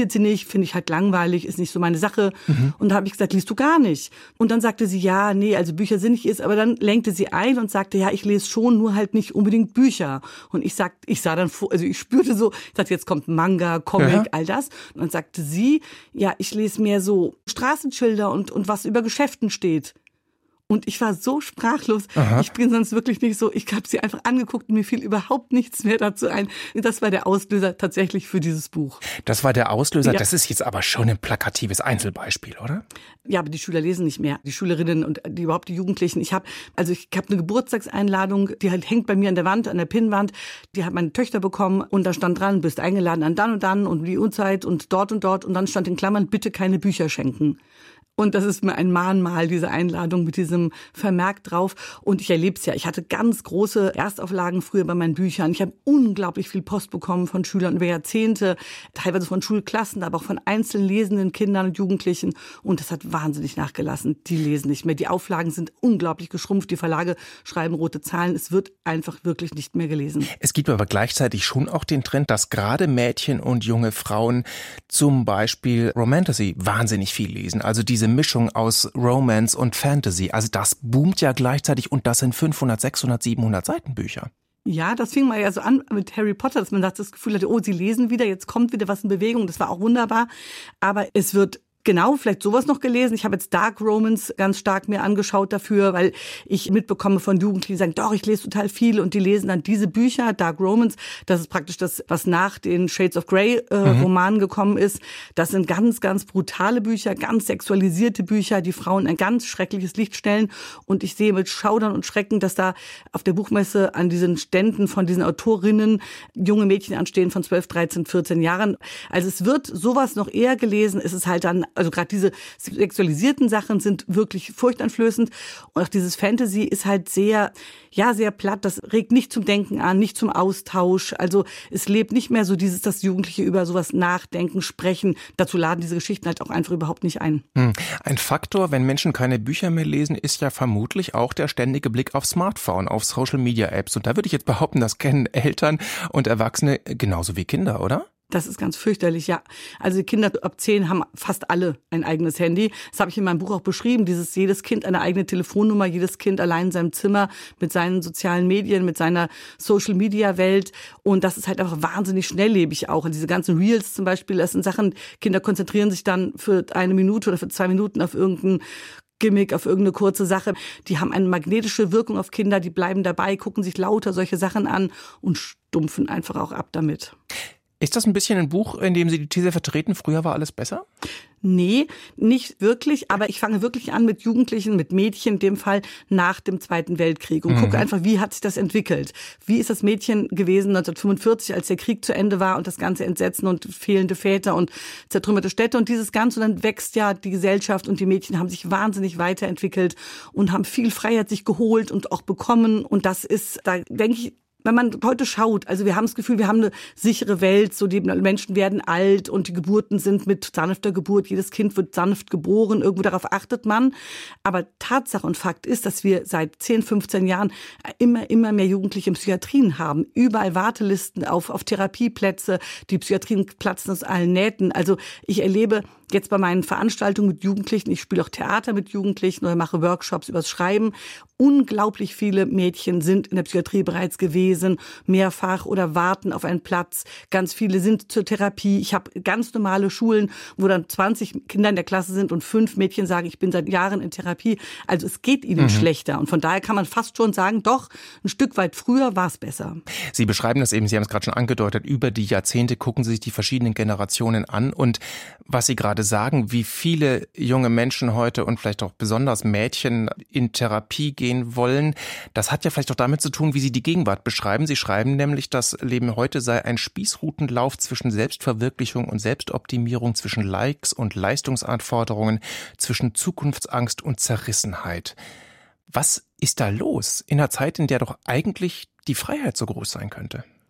finde ich halt langweilig, ist nicht so meine Sache. Und da habe ich gesagt, liest du gar nicht? Und dann sagte sie, ja, nee, also Bücher sind nicht ist, aber dann lenkte sie ein und sagte, ja, ich lese schon, nur halt nicht unbedingt Bücher. Und ich sah dann vor, also ich spürte so, ich dachte, jetzt kommt Manga, Comic, all das. Und dann sagte sie, ja, ich lese mehr so Straßenschilder und was über Geschäften steht. Und ich war so sprachlos. Aha. Ich bin sonst wirklich nicht so. Ich habe sie einfach angeguckt und mir fiel überhaupt nichts mehr dazu ein. Das war der Auslöser tatsächlich für dieses Buch. Das war der Auslöser? Ja. Das ist jetzt aber schon ein plakatives Einzelbeispiel, oder? Ja, aber die Schüler lesen nicht mehr. Die Schülerinnen und überhaupt die Jugendlichen. Ich habe eine Geburtstagseinladung, die halt hängt bei mir an der Wand, an der Pinnwand. Die hat meine Töchter bekommen und da stand dran, bist eingeladen an dann und dann und die Uhrzeit und dort. Und dann stand in Klammern, bitte keine Bücher schenken. Und das ist mir ein Mahnmal, diese Einladung mit diesem Vermerk drauf. Und ich erlebe es ja. Ich hatte ganz große Erstauflagen früher bei meinen Büchern. Ich habe unglaublich viel Post bekommen von Schülern über Jahrzehnte, teilweise von Schulklassen, aber auch von einzeln lesenden Kindern und Jugendlichen. Und das hat wahnsinnig nachgelassen. Die lesen nicht mehr. Die Auflagen sind unglaublich geschrumpft. Die Verlage schreiben rote Zahlen. Es wird einfach wirklich nicht mehr gelesen. Es gibt aber gleichzeitig schon auch den Trend, dass gerade Mädchen und junge Frauen zum Beispiel Romantasy wahnsinnig viel lesen. Also diese Mischung aus Romance und Fantasy. Also das boomt ja gleichzeitig und das sind 500, 600, 700 Seitenbücher. Ja, das fing mal ja so an mit Harry Potter, dass man das Gefühl hatte, oh, sie lesen wieder, jetzt kommt wieder was in Bewegung. Das war auch wunderbar. Aber es wird vielleicht sowas noch gelesen. Ich habe jetzt Dark Romance ganz stark mir angeschaut dafür, weil ich mitbekomme von Jugendlichen, die sagen, doch, ich lese total viel und die lesen dann diese Bücher, Dark Romance. Das ist praktisch das, was nach den Shades of Grey Romanen gekommen ist. Das sind ganz, ganz brutale Bücher, ganz sexualisierte Bücher, die Frauen in ein ganz schreckliches Licht stellen. Und ich sehe mit Schaudern und Schrecken, dass da auf der Buchmesse an diesen Ständen von diesen Autorinnen junge Mädchen anstehen von 12, 13, 14 Jahren. Also es wird sowas noch eher gelesen. Es ist halt dann, also gerade diese sexualisierten Sachen sind wirklich furchteinflößend. Und auch dieses Fantasy ist halt sehr platt. Das regt nicht zum Denken an, nicht zum Austausch. Also es lebt nicht mehr so dass Jugendliche über sowas nachdenken, sprechen. Dazu laden diese Geschichten halt auch einfach überhaupt nicht ein. Ein Faktor, wenn Menschen keine Bücher mehr lesen, ist ja vermutlich auch der ständige Blick auf Smartphone, auf Social-Media-Apps. Und da würde ich jetzt behaupten, das kennen Eltern und Erwachsene genauso wie Kinder, oder? Das ist ganz fürchterlich, ja. Also die Kinder ab 10 haben fast alle ein eigenes Handy. Das habe ich in meinem Buch auch beschrieben. Jedes Kind eine eigene Telefonnummer, jedes Kind allein in seinem Zimmer mit seinen sozialen Medien, mit seiner Social-Media-Welt. Und das ist halt einfach wahnsinnig schnelllebig auch. Und diese ganzen Reels zum Beispiel, das sind Sachen, Kinder konzentrieren sich dann für 1 Minute oder für 2 Minuten auf irgendein Gimmick, auf irgendeine kurze Sache. Die haben eine magnetische Wirkung auf Kinder, die bleiben dabei, gucken sich lauter solche Sachen an und stumpfen einfach auch ab damit. Ist das ein bisschen ein Buch, in dem Sie die These vertreten, früher war alles besser? Nee, nicht wirklich, aber ich fange wirklich an mit Jugendlichen, mit Mädchen in dem Fall nach dem Zweiten Weltkrieg und gucke einfach, wie hat sich das entwickelt? Wie ist das Mädchen gewesen 1945, als der Krieg zu Ende war und das ganze Entsetzen und fehlende Väter und zertrümmerte Städte und dieses Ganze, und dann wächst ja die Gesellschaft und die Mädchen haben sich wahnsinnig weiterentwickelt und haben viel Freiheit sich geholt und auch bekommen, und das ist, da denke ich, wenn man heute schaut, also wir haben das Gefühl, wir haben eine sichere Welt, so die Menschen werden alt und die Geburten sind mit sanfter Geburt, jedes Kind wird sanft geboren, irgendwo darauf achtet man. Aber Tatsache und Fakt ist, dass wir seit 10, 15 Jahren immer mehr Jugendliche in Psychiatrien haben. Überall Wartelisten auf Therapieplätze, die Psychiatrien platzen aus allen Nähten. Also ich erlebe jetzt bei meinen Veranstaltungen mit Jugendlichen, ich spiele auch Theater mit Jugendlichen oder mache Workshops übers Schreiben. Unglaublich viele Mädchen sind in der Psychiatrie bereits gewesen, mehrfach, oder warten auf einen Platz. Ganz viele sind zur Therapie. Ich habe ganz normale Schulen, wo dann 20 Kinder in der Klasse sind und 5 Mädchen sagen, ich bin seit Jahren in Therapie. Also es geht ihnen schlechter. Und von daher kann man fast schon sagen, doch, ein Stück weit früher war es besser. Sie beschreiben das eben, Sie haben es gerade schon angedeutet, über die Jahrzehnte gucken Sie sich die verschiedenen Generationen an. Und was Sie gerade sagen, wie viele junge Menschen heute und vielleicht auch besonders Mädchen in Therapie gehen wollen, das hat ja vielleicht auch damit zu tun, wie Sie die Gegenwart beschreiben. Sie schreiben nämlich, das Leben heute sei ein Spießrutenlauf zwischen Selbstverwirklichung und Selbstoptimierung, zwischen Likes und Leistungsanforderungen, zwischen Zukunftsangst und Zerrissenheit. Was ist da los in einer Zeit, in der doch eigentlich die Freiheit so groß sein könnte?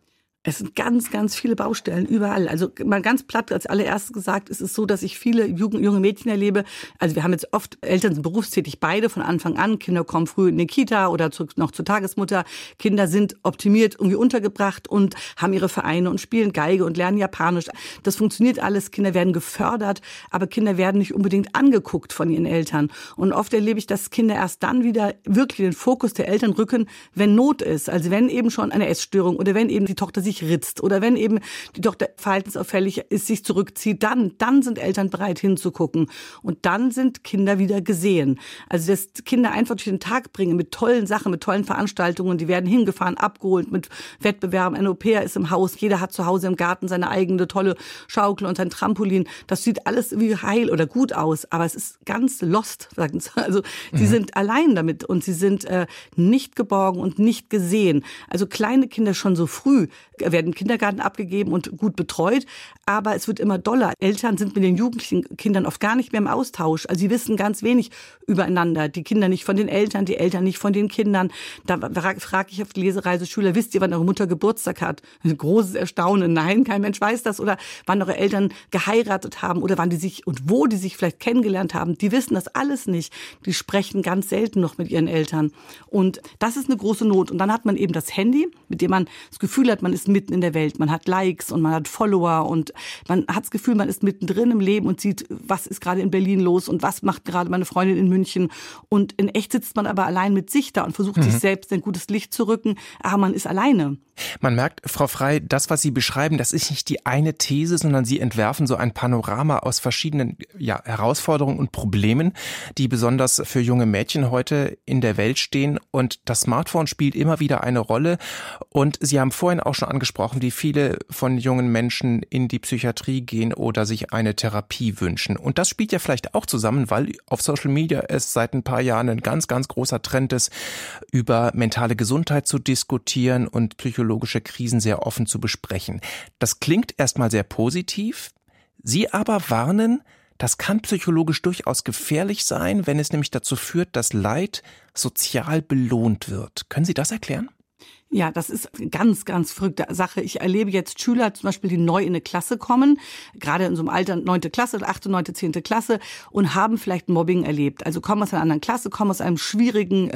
Es sind ganz, ganz viele Baustellen überall. Also mal ganz platt als allererstes gesagt, ist es so, dass ich viele junge Mädchen erlebe. Also wir haben jetzt oft, Eltern sind berufstätig, beide von Anfang an. Kinder kommen früh in die Kita oder noch zur Tagesmutter. Kinder sind optimiert irgendwie untergebracht und haben ihre Vereine und spielen Geige und lernen Japanisch. Das funktioniert alles. Kinder werden gefördert, aber Kinder werden nicht unbedingt angeguckt von ihren Eltern. Und oft erlebe ich, dass Kinder erst dann wieder wirklich den Fokus der Eltern rücken, wenn Not ist. Also wenn eben schon eine Essstörung oder wenn eben die Tochter sich ritzt oder wenn eben die Tochter verhaltensauffällig ist, sich zurückzieht, dann sind Eltern bereit hinzugucken und dann sind Kinder wieder gesehen. Also dass Kinder einfach durch den Tag bringen mit tollen Sachen, mit tollen Veranstaltungen, die werden hingefahren, abgeholt mit Wettbewerben, ein Au-pair ist im Haus, jeder hat zu Hause im Garten seine eigene tolle Schaukel und sein Trampolin. Das sieht alles wie heil oder gut aus, aber es ist ganz lost, sagen sie. Also sie sind allein damit und sie sind nicht geborgen und nicht gesehen. Also kleine Kinder schon so früh werden im Kindergarten abgegeben und gut betreut, aber es wird immer doller. Eltern sind mit den jugendlichen Kindern oft gar nicht mehr im Austausch. Also sie wissen ganz wenig übereinander. Die Kinder nicht von den Eltern, die Eltern nicht von den Kindern. Da frage ich auf die Lesereise, Schüler, wisst ihr, wann eure Mutter Geburtstag hat? Ein großes Erstaunen. Nein, kein Mensch weiß das. Oder wann eure Eltern geheiratet haben oder wann die sich und wo die sich vielleicht kennengelernt haben. Die wissen das alles nicht. Die sprechen ganz selten noch mit ihren Eltern. Und das ist eine große Not. Und dann hat man eben das Handy, mit dem man das Gefühl hat, man ist mitten in der Welt. Man hat Likes und man hat Follower und man hat das Gefühl, man ist mittendrin im Leben und sieht, was ist gerade in Berlin los und was macht gerade meine Freundin in München. Und in echt sitzt man aber allein mit sich da und versucht sich selbst ein gutes Licht zu rücken. Aber man ist alleine. Man merkt, Frau Frey, das, was Sie beschreiben, das ist nicht die eine These, sondern Sie entwerfen so ein Panorama aus verschiedenen Herausforderungen und Problemen, die besonders für junge Mädchen heute in der Welt stehen. Und das Smartphone spielt immer wieder eine Rolle. Und Sie haben vorhin auch schon angesprochen, wie viele von jungen Menschen in die Psychiatrie gehen oder sich eine Therapie wünschen. Und das spielt ja vielleicht auch zusammen, weil auf Social Media es seit ein paar Jahren ein ganz, ganz großer Trend ist, über mentale Gesundheit zu diskutieren und psychologische Krisen sehr offen zu besprechen. Das klingt erstmal sehr positiv. Sie aber warnen, das kann psychologisch durchaus gefährlich sein, wenn es nämlich dazu führt, dass Leid sozial belohnt wird. Können Sie das erklären? Ja, das ist eine ganz, ganz verrückte Sache. Ich erlebe jetzt Schüler zum Beispiel, die neu in eine Klasse kommen, gerade in so einem Alter 9. Klasse, 8., 9., 10. Klasse und haben vielleicht Mobbing erlebt. Also kommen aus einer anderen Klasse, kommen aus einer schwierigen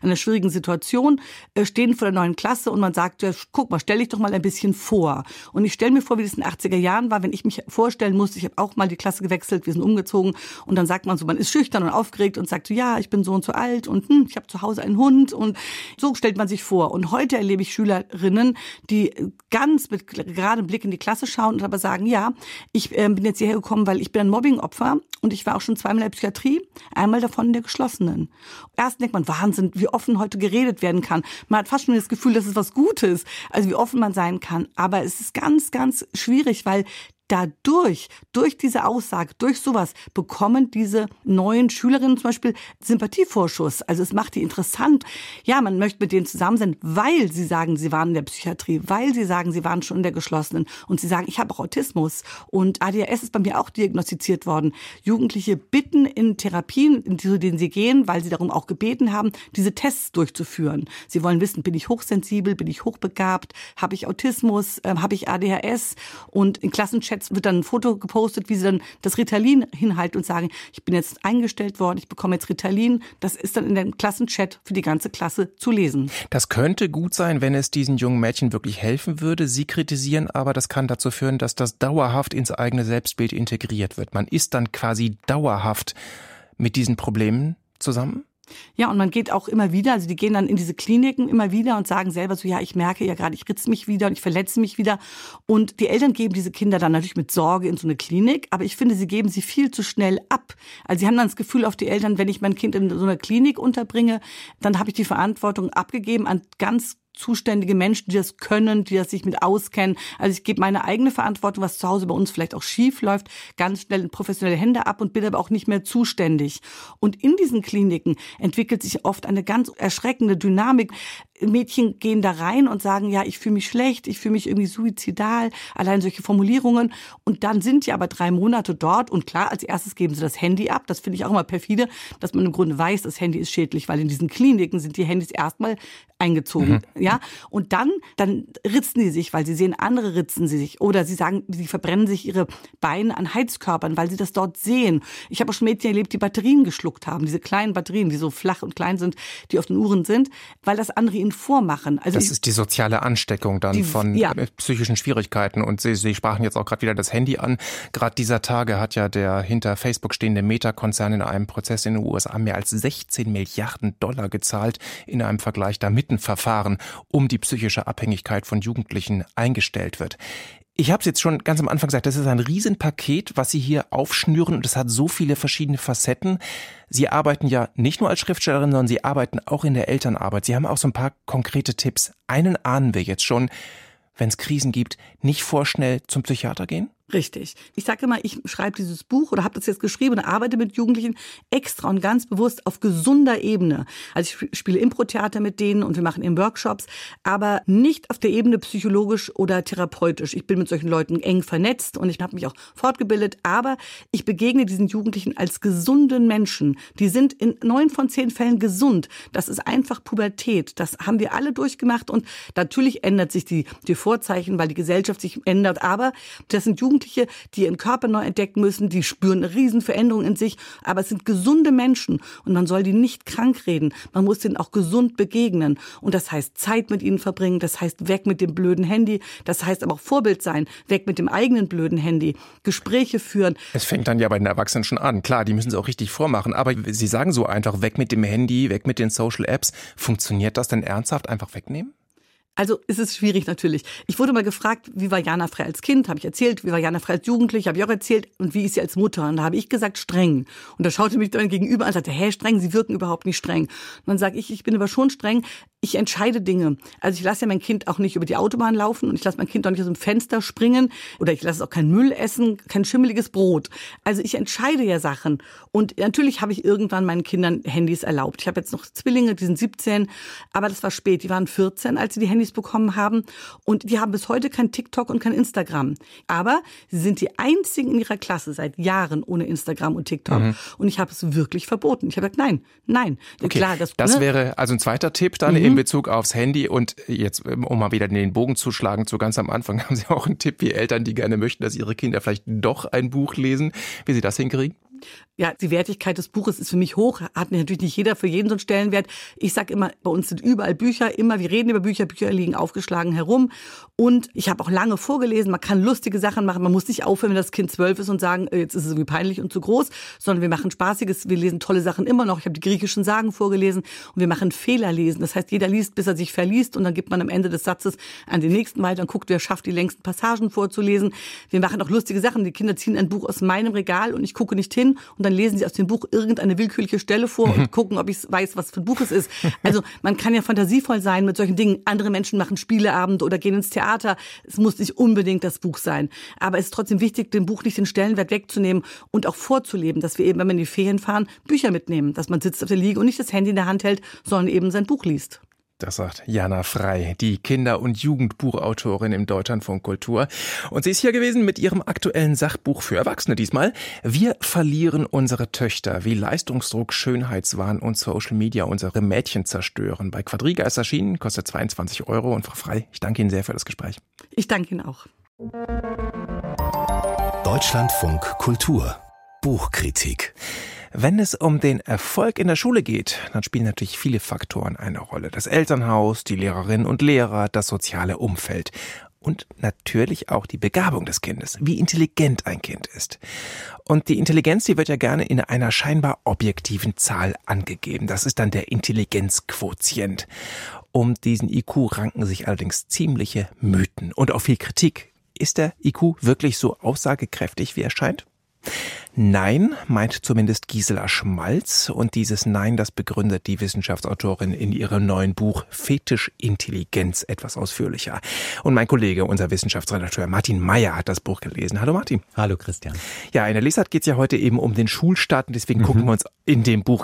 Situation, stehen vor der neuen Klasse und man sagt, ja, guck mal, stell dich doch mal ein bisschen vor. Und ich stelle mir vor, wie das in den 80er Jahren war, wenn ich mich vorstellen musste, ich habe auch mal die Klasse gewechselt, wir sind umgezogen und dann sagt man so, man ist schüchtern und aufgeregt und sagt so, ja, ich bin so und so alt und ich habe zu Hause einen Hund und so stellt man sich vor. Und heute erlebe ich Schülerinnen, die ganz mit geradem Blick in die Klasse schauen und aber sagen, ja, ich bin jetzt hierher gekommen, weil ich bin ein Mobbing-Opfer und ich war auch schon zweimal in der Psychiatrie, einmal davon in der geschlossenen. Erst denkt man, Wahnsinn, wie offen heute geredet werden kann. Man hat fast schon das Gefühl, das ist was Gutes, also wie offen man sein kann. Aber es ist ganz, ganz schwierig, weil durch diese Aussage, durch sowas bekommen diese neuen Schülerinnen zum Beispiel Sympathievorschuss. Also es macht die interessant. Ja, man möchte mit denen zusammen sein, weil sie sagen, sie waren in der Psychiatrie, weil sie sagen, sie waren schon in der geschlossenen und sie sagen, ich habe auch Autismus und ADHS ist bei mir auch diagnostiziert worden. Jugendliche bitten in Therapien, zu denen sie gehen, weil sie darum auch gebeten haben, diese Tests durchzuführen. Sie wollen wissen, bin ich hochsensibel, bin ich hochbegabt, habe ich Autismus, habe ich ADHS und in Klassenchats wird dann ein Foto gepostet, wie sie dann das Ritalin hinhalten und sagen, ich bin jetzt eingestellt worden, ich bekomme jetzt Ritalin. Das ist dann in dem Klassenchat für die ganze Klasse zu lesen. Das könnte gut sein, wenn es diesen jungen Mädchen wirklich helfen würde. Sie kritisieren aber, das kann dazu führen, dass das dauerhaft ins eigene Selbstbild integriert wird. Man ist dann quasi dauerhaft mit diesen Problemen zusammen? Ja, und man geht auch immer wieder, also die gehen dann in diese Kliniken immer wieder und sagen selber so, ja, ich merke ja gerade, ich ritze mich wieder und ich verletze mich wieder. Und die Eltern geben diese Kinder dann natürlich mit Sorge in so eine Klinik, aber ich finde, sie geben sie viel zu schnell ab. Also sie haben dann das Gefühl auf die Eltern, wenn ich mein Kind in so einer Klinik unterbringe, dann habe ich die Verantwortung abgegeben an ganz zuständige Menschen, die das können, die das sich mit auskennen. Also ich gebe meine eigene Verantwortung, was zu Hause bei uns vielleicht auch schief läuft, ganz schnell in professionelle Hände ab und bin aber auch nicht mehr zuständig. Und in diesen Kliniken entwickelt sich oft eine ganz erschreckende Dynamik. Mädchen gehen da rein und sagen, ja, ich fühle mich schlecht, ich fühle mich irgendwie suizidal, allein solche Formulierungen. Und dann sind die aber 3 Monate dort und klar, als erstes geben sie das Handy ab. Das finde ich auch immer perfide, dass man im Grunde weiß, das Handy ist schädlich, weil in diesen Kliniken sind die Handys erstmal eingezogen, ja. Und dann ritzen die sich, weil sie sehen, andere ritzen sie sich. Oder sie sagen, sie verbrennen sich ihre Beine an Heizkörpern, weil sie das dort sehen. Ich habe auch schon Mädchen erlebt, die Batterien geschluckt haben, diese kleinen Batterien, die so flach und klein sind, die auf den Uhren sind, weil das andere ihnen vormachen. Also das ist die soziale Ansteckung dann von psychischen Schwierigkeiten. Und Sie sprachen jetzt auch gerade wieder das Handy an. Gerade dieser Tage hat ja der hinter Facebook stehende Meta-Konzern in einem Prozess in den USA mehr als 16 Milliarden Dollar gezahlt in einem Vergleich, damit ein Verfahren um die psychische Abhängigkeit von Jugendlichen eingestellt wird. Ich habe es jetzt schon ganz am Anfang gesagt, das ist ein Riesenpaket, was Sie hier aufschnüren und es hat so viele verschiedene Facetten. Sie arbeiten ja nicht nur als Schriftstellerin, sondern Sie arbeiten auch in der Elternarbeit. Sie haben auch so ein paar konkrete Tipps. Einen ahnen wir jetzt schon, wenn es Krisen gibt, nicht vorschnell zum Psychiater gehen? Richtig. Ich sage immer, ich schreibe dieses Buch oder habe das jetzt geschrieben und arbeite mit Jugendlichen extra und ganz bewusst auf gesunder Ebene. Also ich spiele Impro-Theater mit denen und wir machen eben Workshops, aber nicht auf der Ebene psychologisch oder therapeutisch. Ich bin mit solchen Leuten eng vernetzt und ich habe mich auch fortgebildet, aber ich begegne diesen Jugendlichen als gesunden Menschen. Die sind in 9 von 10 Fällen gesund. Das ist einfach Pubertät. Das haben wir alle durchgemacht und natürlich ändert sich die Vorzeichen, weil die Gesellschaft sich ändert, aber das sind Jugendliche, die ihren Körper neu entdecken müssen, die spüren eine Riesenveränderung in sich, aber es sind gesunde Menschen und man soll die nicht krank reden. Man muss denen auch gesund begegnen und das heißt Zeit mit ihnen verbringen, das heißt weg mit dem blöden Handy, das heißt aber auch Vorbild sein, weg mit dem eigenen blöden Handy, Gespräche führen. Es fängt dann ja bei den Erwachsenen schon an. Klar, die müssen es auch richtig vormachen, aber Sie sagen so einfach, weg mit dem Handy, weg mit den Social Apps. Funktioniert das denn ernsthaft, einfach wegnehmen? Also es ist schwierig natürlich. Ich wurde mal gefragt, wie war Jana Frey als Kind? Habe ich erzählt. Wie war Jana Frey als Jugendlich? Habe ich auch erzählt. Und wie ist sie als Mutter? Und da habe ich gesagt, streng. Und da schaute mich dann gegenüber an und sagte, streng, Sie wirken überhaupt nicht streng. Und dann sage ich bin aber schon streng. Ich entscheide Dinge. Also ich lasse ja mein Kind auch nicht über die Autobahn laufen und ich lasse mein Kind auch nicht aus dem Fenster springen oder ich lasse es auch keinen Müll essen, kein schimmeliges Brot. Also ich entscheide ja Sachen. Und natürlich habe ich irgendwann meinen Kindern Handys erlaubt. Ich habe jetzt noch Zwillinge, die sind 17, aber das war spät. Die waren 14, als sie die Handys bekommen haben und die haben bis heute kein TikTok und kein Instagram. Aber sie sind die einzigen in ihrer Klasse seit Jahren ohne Instagram und TikTok. Und ich habe es wirklich verboten. Ich habe gesagt, nein. Okay, klar, das wäre also ein zweiter Tipp dann in Bezug aufs Handy. Und jetzt, um mal wieder den Bogen zu schlagen, zu ganz am Anfang, haben Sie auch einen Tipp, wie Eltern, die gerne möchten, dass ihre Kinder vielleicht doch ein Buch lesen, wie Sie das hinkriegen? Ja, die Wertigkeit des Buches ist für mich hoch, hat natürlich nicht jeder für jeden so einen Stellenwert. Ich sage immer, bei uns sind überall Bücher, wir reden über Bücher, Bücher liegen aufgeschlagen herum. Und ich habe auch lange vorgelesen, man kann lustige Sachen machen, man muss nicht aufhören, wenn das Kind 12 ist und sagen, jetzt ist es irgendwie peinlich und zu groß, sondern wir machen Spaßiges, wir lesen tolle Sachen immer noch. Ich habe die griechischen Sagen vorgelesen und wir machen Fehlerlesen. Das heißt, jeder liest, bis er sich verliest und dann gibt man am Ende des Satzes an den nächsten weiter und guckt, wer schafft, die längsten Passagen vorzulesen. Wir machen auch lustige Sachen. Die Kinder ziehen ein Buch aus meinem Regal und ich gucke nicht hin und dann lesen sie aus dem Buch irgendeine willkürliche Stelle vor und gucken, ob ich weiß, was für ein Buch es ist. Also man kann ja fantasievoll sein mit solchen Dingen. Andere Menschen machen Spieleabende oder gehen ins Theater. Es muss nicht unbedingt das Buch sein. Aber es ist trotzdem wichtig, dem Buch nicht den Stellenwert wegzunehmen und auch vorzuleben, dass wir eben, wenn wir in die Ferien fahren, Bücher mitnehmen. Dass man sitzt auf der Liege und nicht das Handy in der Hand hält, sondern eben sein Buch liest. Das sagt Jana Frey, die Kinder- und Jugendbuchautorin im Deutschlandfunk Kultur. Und sie ist hier gewesen mit ihrem aktuellen Sachbuch für Erwachsene diesmal. Wir verlieren unsere Töchter, wie Leistungsdruck, Schönheitswahn und Social Media unsere Mädchen zerstören. Bei Quadriga ist erschienen, kostet 22 €. Und Frau Frey, ich danke Ihnen sehr für das Gespräch. Ich danke Ihnen auch. Deutschlandfunk Kultur. Buchkritik. Wenn es um den Erfolg in der Schule geht, dann spielen natürlich viele Faktoren eine Rolle. Das Elternhaus, die Lehrerinnen und Lehrer, das soziale Umfeld. Und natürlich auch die Begabung des Kindes, wie intelligent ein Kind ist. Und die Intelligenz, die wird ja gerne in einer scheinbar objektiven Zahl angegeben. Das ist dann der Intelligenzquotient. Um diesen IQ ranken sich allerdings ziemliche Mythen und auch viel Kritik. Ist der IQ wirklich so aussagekräftig, wie er scheint? Nein, meint zumindest Gisela Schmalz. Und dieses Nein, das begründet die Wissenschaftsautorin in ihrem neuen Buch Fetischintelligenz etwas ausführlicher. Und mein Kollege, unser Wissenschaftsredakteur Martin Meyer, hat das Buch gelesen. Hallo Martin. Hallo Christian. Ja, in der Lesart geht es ja heute eben um den Schulstart. Und deswegen gucken wir uns in dem Buch jetzt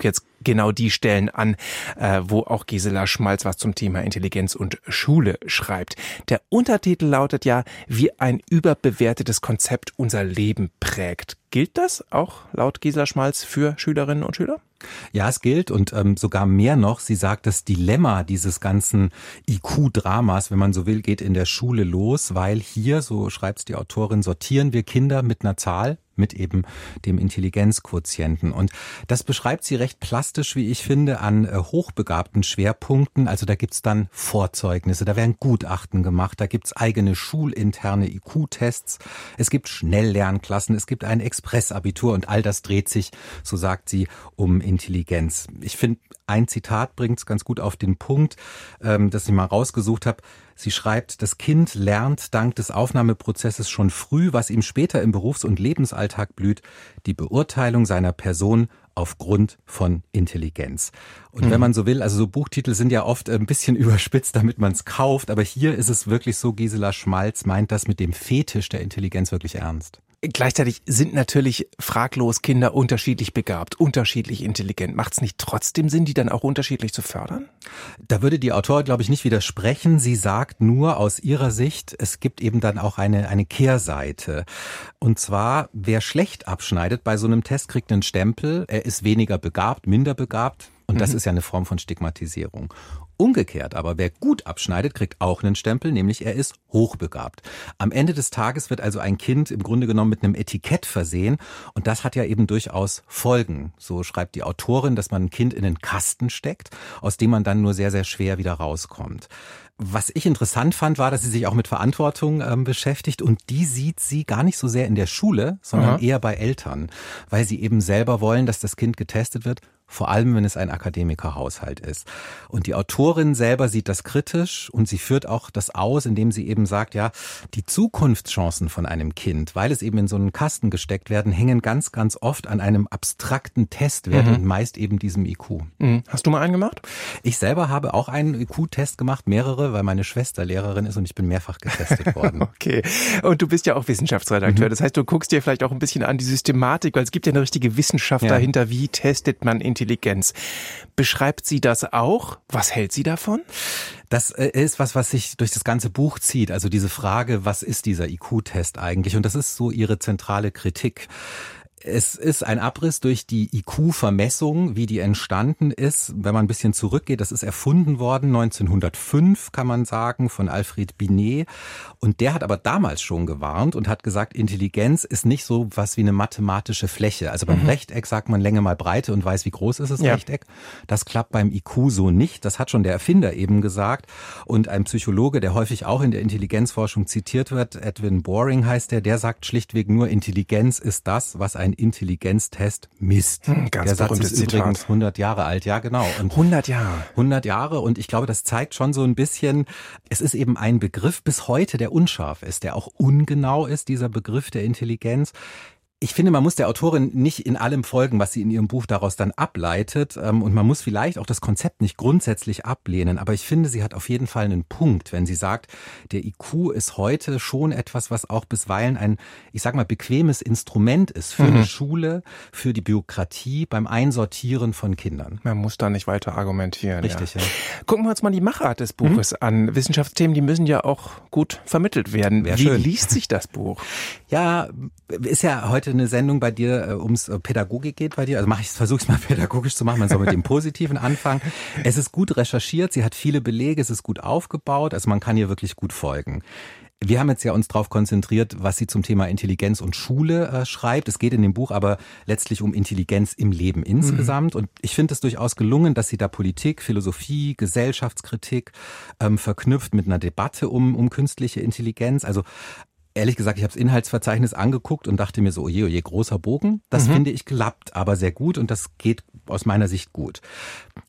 genau die Stellen an, wo auch Gisela Schmalz was zum Thema Intelligenz und Schule schreibt. Der Untertitel lautet ja, wie ein überbewertetes Konzept unser Leben prägt. Gilt das auch laut Gisela Schmalz für Schülerinnen und Schüler? Ja, es gilt und sogar mehr noch. Sie sagt, das Dilemma dieses ganzen IQ-Dramas, wenn man so will, geht in der Schule los, weil hier, so schreibt es die Autorin, sortieren wir Kinder mit einer Zahl, mit eben dem Intelligenzquotienten. Und das beschreibt sie recht plastisch, wie ich finde, an hochbegabten Schwerpunkten. Also da gibt's dann Vorzeugnisse, da werden Gutachten gemacht, da gibt's eigene schulinterne IQ-Tests, es gibt Schnelllernklassen, es gibt ein Expressabitur und all das dreht sich, so sagt sie, um Intelligenz. Ich finde, ein Zitat bringt es ganz gut auf den Punkt, das ich mal rausgesucht habe. Sie schreibt, das Kind lernt dank des Aufnahmeprozesses schon früh, was ihm später im Berufs- und Lebensalltag blüht, die Beurteilung seiner Person aufgrund von Intelligenz. Und wenn man so will, also so Buchtitel sind ja oft ein bisschen überspitzt, damit man es kauft, aber hier ist es wirklich so, Gisela Schmalz meint das mit dem Fetisch der Intelligenz wirklich ernst. Gleichzeitig sind natürlich fraglos Kinder unterschiedlich begabt, unterschiedlich intelligent. Macht es nicht trotzdem Sinn, die dann auch unterschiedlich zu fördern? Da würde die Autorin, glaube ich, nicht widersprechen. Sie sagt nur aus ihrer Sicht, es gibt eben dann auch eine Kehrseite. Und zwar, wer schlecht abschneidet bei so einem Test, kriegt einen Stempel. Er ist weniger begabt, minder begabt. Und das ist ja eine Form von Stigmatisierung. Umgekehrt aber, wer gut abschneidet, kriegt auch einen Stempel, nämlich er ist hochbegabt. Am Ende des Tages wird also ein Kind im Grunde genommen mit einem Etikett versehen und das hat ja eben durchaus Folgen. So schreibt die Autorin, dass man ein Kind in einen Kasten steckt, aus dem man dann nur sehr, sehr schwer wieder rauskommt. Was ich interessant fand, war, dass sie sich auch mit Verantwortung beschäftigt und die sieht sie gar nicht so sehr in der Schule, sondern eher bei Eltern, weil sie eben selber wollen, dass das Kind getestet wird, vor allem wenn es ein Akademikerhaushalt ist. Und die Autorin selber sieht das kritisch und sie führt auch das aus, indem sie eben sagt, ja, die Zukunftschancen von einem Kind, weil es eben in so einen Kasten gesteckt werden, hängen ganz, ganz oft an einem abstrakten Testwert und meist eben diesem IQ. Hast du mal einen gemacht? Ich selber habe auch einen IQ-Test gemacht, mehrere, weil meine Schwester Lehrerin ist und ich bin mehrfach getestet worden. Okay. Und du bist ja auch Wissenschaftsredakteur. Das heißt, du guckst dir vielleicht auch ein bisschen an die Systematik, weil es gibt ja eine richtige Wissenschaft dahinter. Wie testet man Intelligenz? Beschreibt sie das auch? Was hält sie davon? Das ist was sich durch das ganze Buch zieht. Also diese Frage, was ist dieser IQ-Test eigentlich? Und das ist so ihre zentrale Kritik. Es ist ein Abriss durch die IQ-Vermessung, wie die entstanden ist. Wenn man ein bisschen zurückgeht, das ist erfunden worden 1905, kann man sagen, von Alfred Binet. Und der hat aber damals schon gewarnt und hat gesagt, Intelligenz ist nicht so was wie eine mathematische Fläche. Also beim Rechteck sagt man Länge mal Breite und weiß, wie groß ist das Rechteck. Das klappt beim IQ so nicht. Das hat schon der Erfinder eben gesagt. Und ein Psychologe, der häufig auch in der Intelligenzforschung zitiert wird, Edwin Boring heißt der sagt schlichtweg nur, Intelligenz ist das, was ein Intelligenztest misst. Ganz der Satz ist übrigens 100 Jahre alt, ja genau. Und 100 Jahre. 100 Jahre und ich glaube, das zeigt schon so ein bisschen, es ist eben ein Begriff bis heute, der unscharf ist, der auch ungenau ist, dieser Begriff der Intelligenz. Ich finde, man muss der Autorin nicht in allem folgen, was sie in ihrem Buch daraus dann ableitet. Und man muss vielleicht auch das Konzept nicht grundsätzlich ablehnen. Aber ich finde, sie hat auf jeden Fall einen Punkt, wenn sie sagt, der IQ ist heute schon etwas, was auch bisweilen ein, ich sag mal, bequemes Instrument ist für eine Schule, für die Bürokratie beim Einsortieren von Kindern. Man muss da nicht weiter argumentieren. Richtig, ja. Gucken wir uns mal die Machart des Buches an. Wissenschaftsthemen, die müssen ja auch gut vermittelt werden. Wie liest sich das Buch? Ja, ist ja heute eine Sendung bei dir, ums Pädagogik geht bei dir. Also versuche es mal pädagogisch zu machen. Man soll mit dem Positiven anfangen. Es ist gut recherchiert, sie hat viele Belege, es ist gut aufgebaut. Also man kann ihr wirklich gut folgen. Wir haben jetzt ja uns darauf konzentriert, was sie zum Thema Intelligenz und Schule schreibt. Es geht in dem Buch aber letztlich um Intelligenz im Leben insgesamt. Und ich finde es durchaus gelungen, dass sie da Politik, Philosophie, Gesellschaftskritik verknüpft mit einer Debatte um künstliche Intelligenz. Also ehrlich gesagt, ich habe das Inhaltsverzeichnis angeguckt und dachte mir so, oje, großer Bogen. Das finde ich klappt aber sehr gut und das geht aus meiner Sicht gut.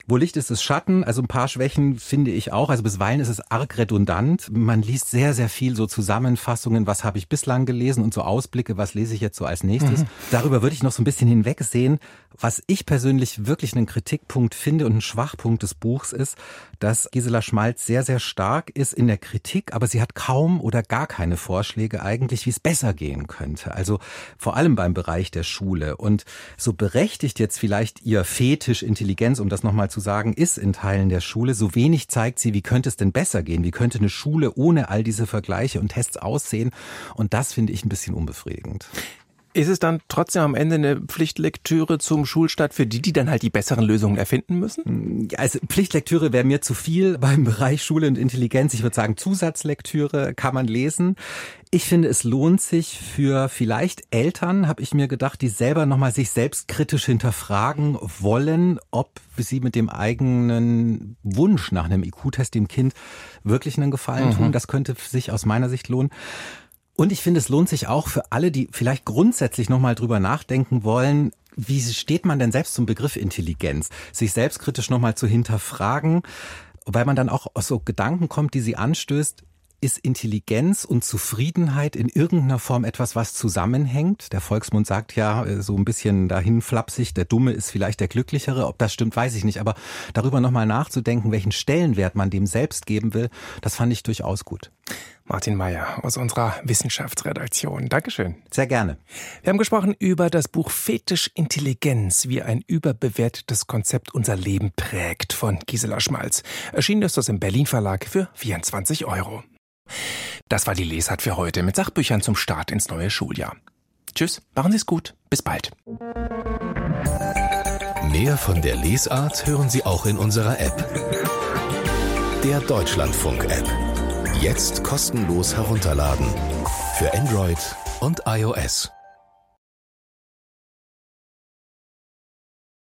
Wo Licht ist, ist Schatten. Also ein paar Schwächen finde ich auch. Also bisweilen ist es arg redundant. Man liest sehr, sehr viel so Zusammenfassungen, was habe ich bislang gelesen und so Ausblicke, was lese ich jetzt so als nächstes. Darüber würde ich noch so ein bisschen hinwegsehen. Was ich persönlich wirklich einen Kritikpunkt finde und ein Schwachpunkt des Buchs ist, dass Gisela Schmalz sehr, sehr stark ist in der Kritik, aber sie hat kaum oder gar keine Vorschläge eigentlich, wie es besser gehen könnte. Also vor allem beim Bereich der Schule. Und so berechtigt jetzt vielleicht ihr Fetisch Intelligenz, um das nochmal zu sagen, ist in Teilen der Schule, so wenig zeigt sie, wie könnte es denn besser gehen? Wie könnte eine Schule ohne all diese Vergleiche und Tests aussehen? Und das finde ich ein bisschen unbefriedigend. Ist es dann trotzdem am Ende eine Pflichtlektüre zum Schulstart für die dann halt die besseren Lösungen erfinden müssen? Also Pflichtlektüre wäre mir zu viel beim Bereich Schule und Intelligenz. Ich würde sagen, Zusatzlektüre kann man lesen. Ich finde, es lohnt sich für vielleicht Eltern, habe ich mir gedacht, die selber nochmal sich selbst kritisch hinterfragen wollen, ob sie mit dem eigenen Wunsch nach einem IQ-Test dem Kind wirklich einen Gefallen tun. Das könnte sich aus meiner Sicht lohnen. Und ich finde, es lohnt sich auch für alle, die vielleicht grundsätzlich nochmal drüber nachdenken wollen, wie steht man denn selbst zum Begriff Intelligenz? Sich selbstkritisch nochmal zu hinterfragen, weil man dann auch aus so Gedanken kommt, die sie anstößt. Ist Intelligenz und Zufriedenheit in irgendeiner Form etwas, was zusammenhängt? Der Volksmund sagt ja so ein bisschen dahin flapsig, der Dumme ist vielleicht der Glücklichere. Ob das stimmt, weiß ich nicht. Aber darüber nochmal nachzudenken, welchen Stellenwert man dem selbst geben will, das fand ich durchaus gut. Martin Meyer aus unserer Wissenschaftsredaktion. Dankeschön. Sehr gerne. Wir haben gesprochen über das Buch Fetisch Intelligenz, wie ein überbewertetes Konzept unser Leben prägt, von Gisela Schmalz. Erschienen ist das im Berlin Verlag für 24 €. Das war die Lesart für heute mit Sachbüchern zum Start ins neue Schuljahr. Tschüss, machen Sie es gut, bis bald. Mehr von der Lesart hören Sie auch in unserer App. Der Deutschlandfunk-App. Jetzt kostenlos herunterladen. Für Android und iOS.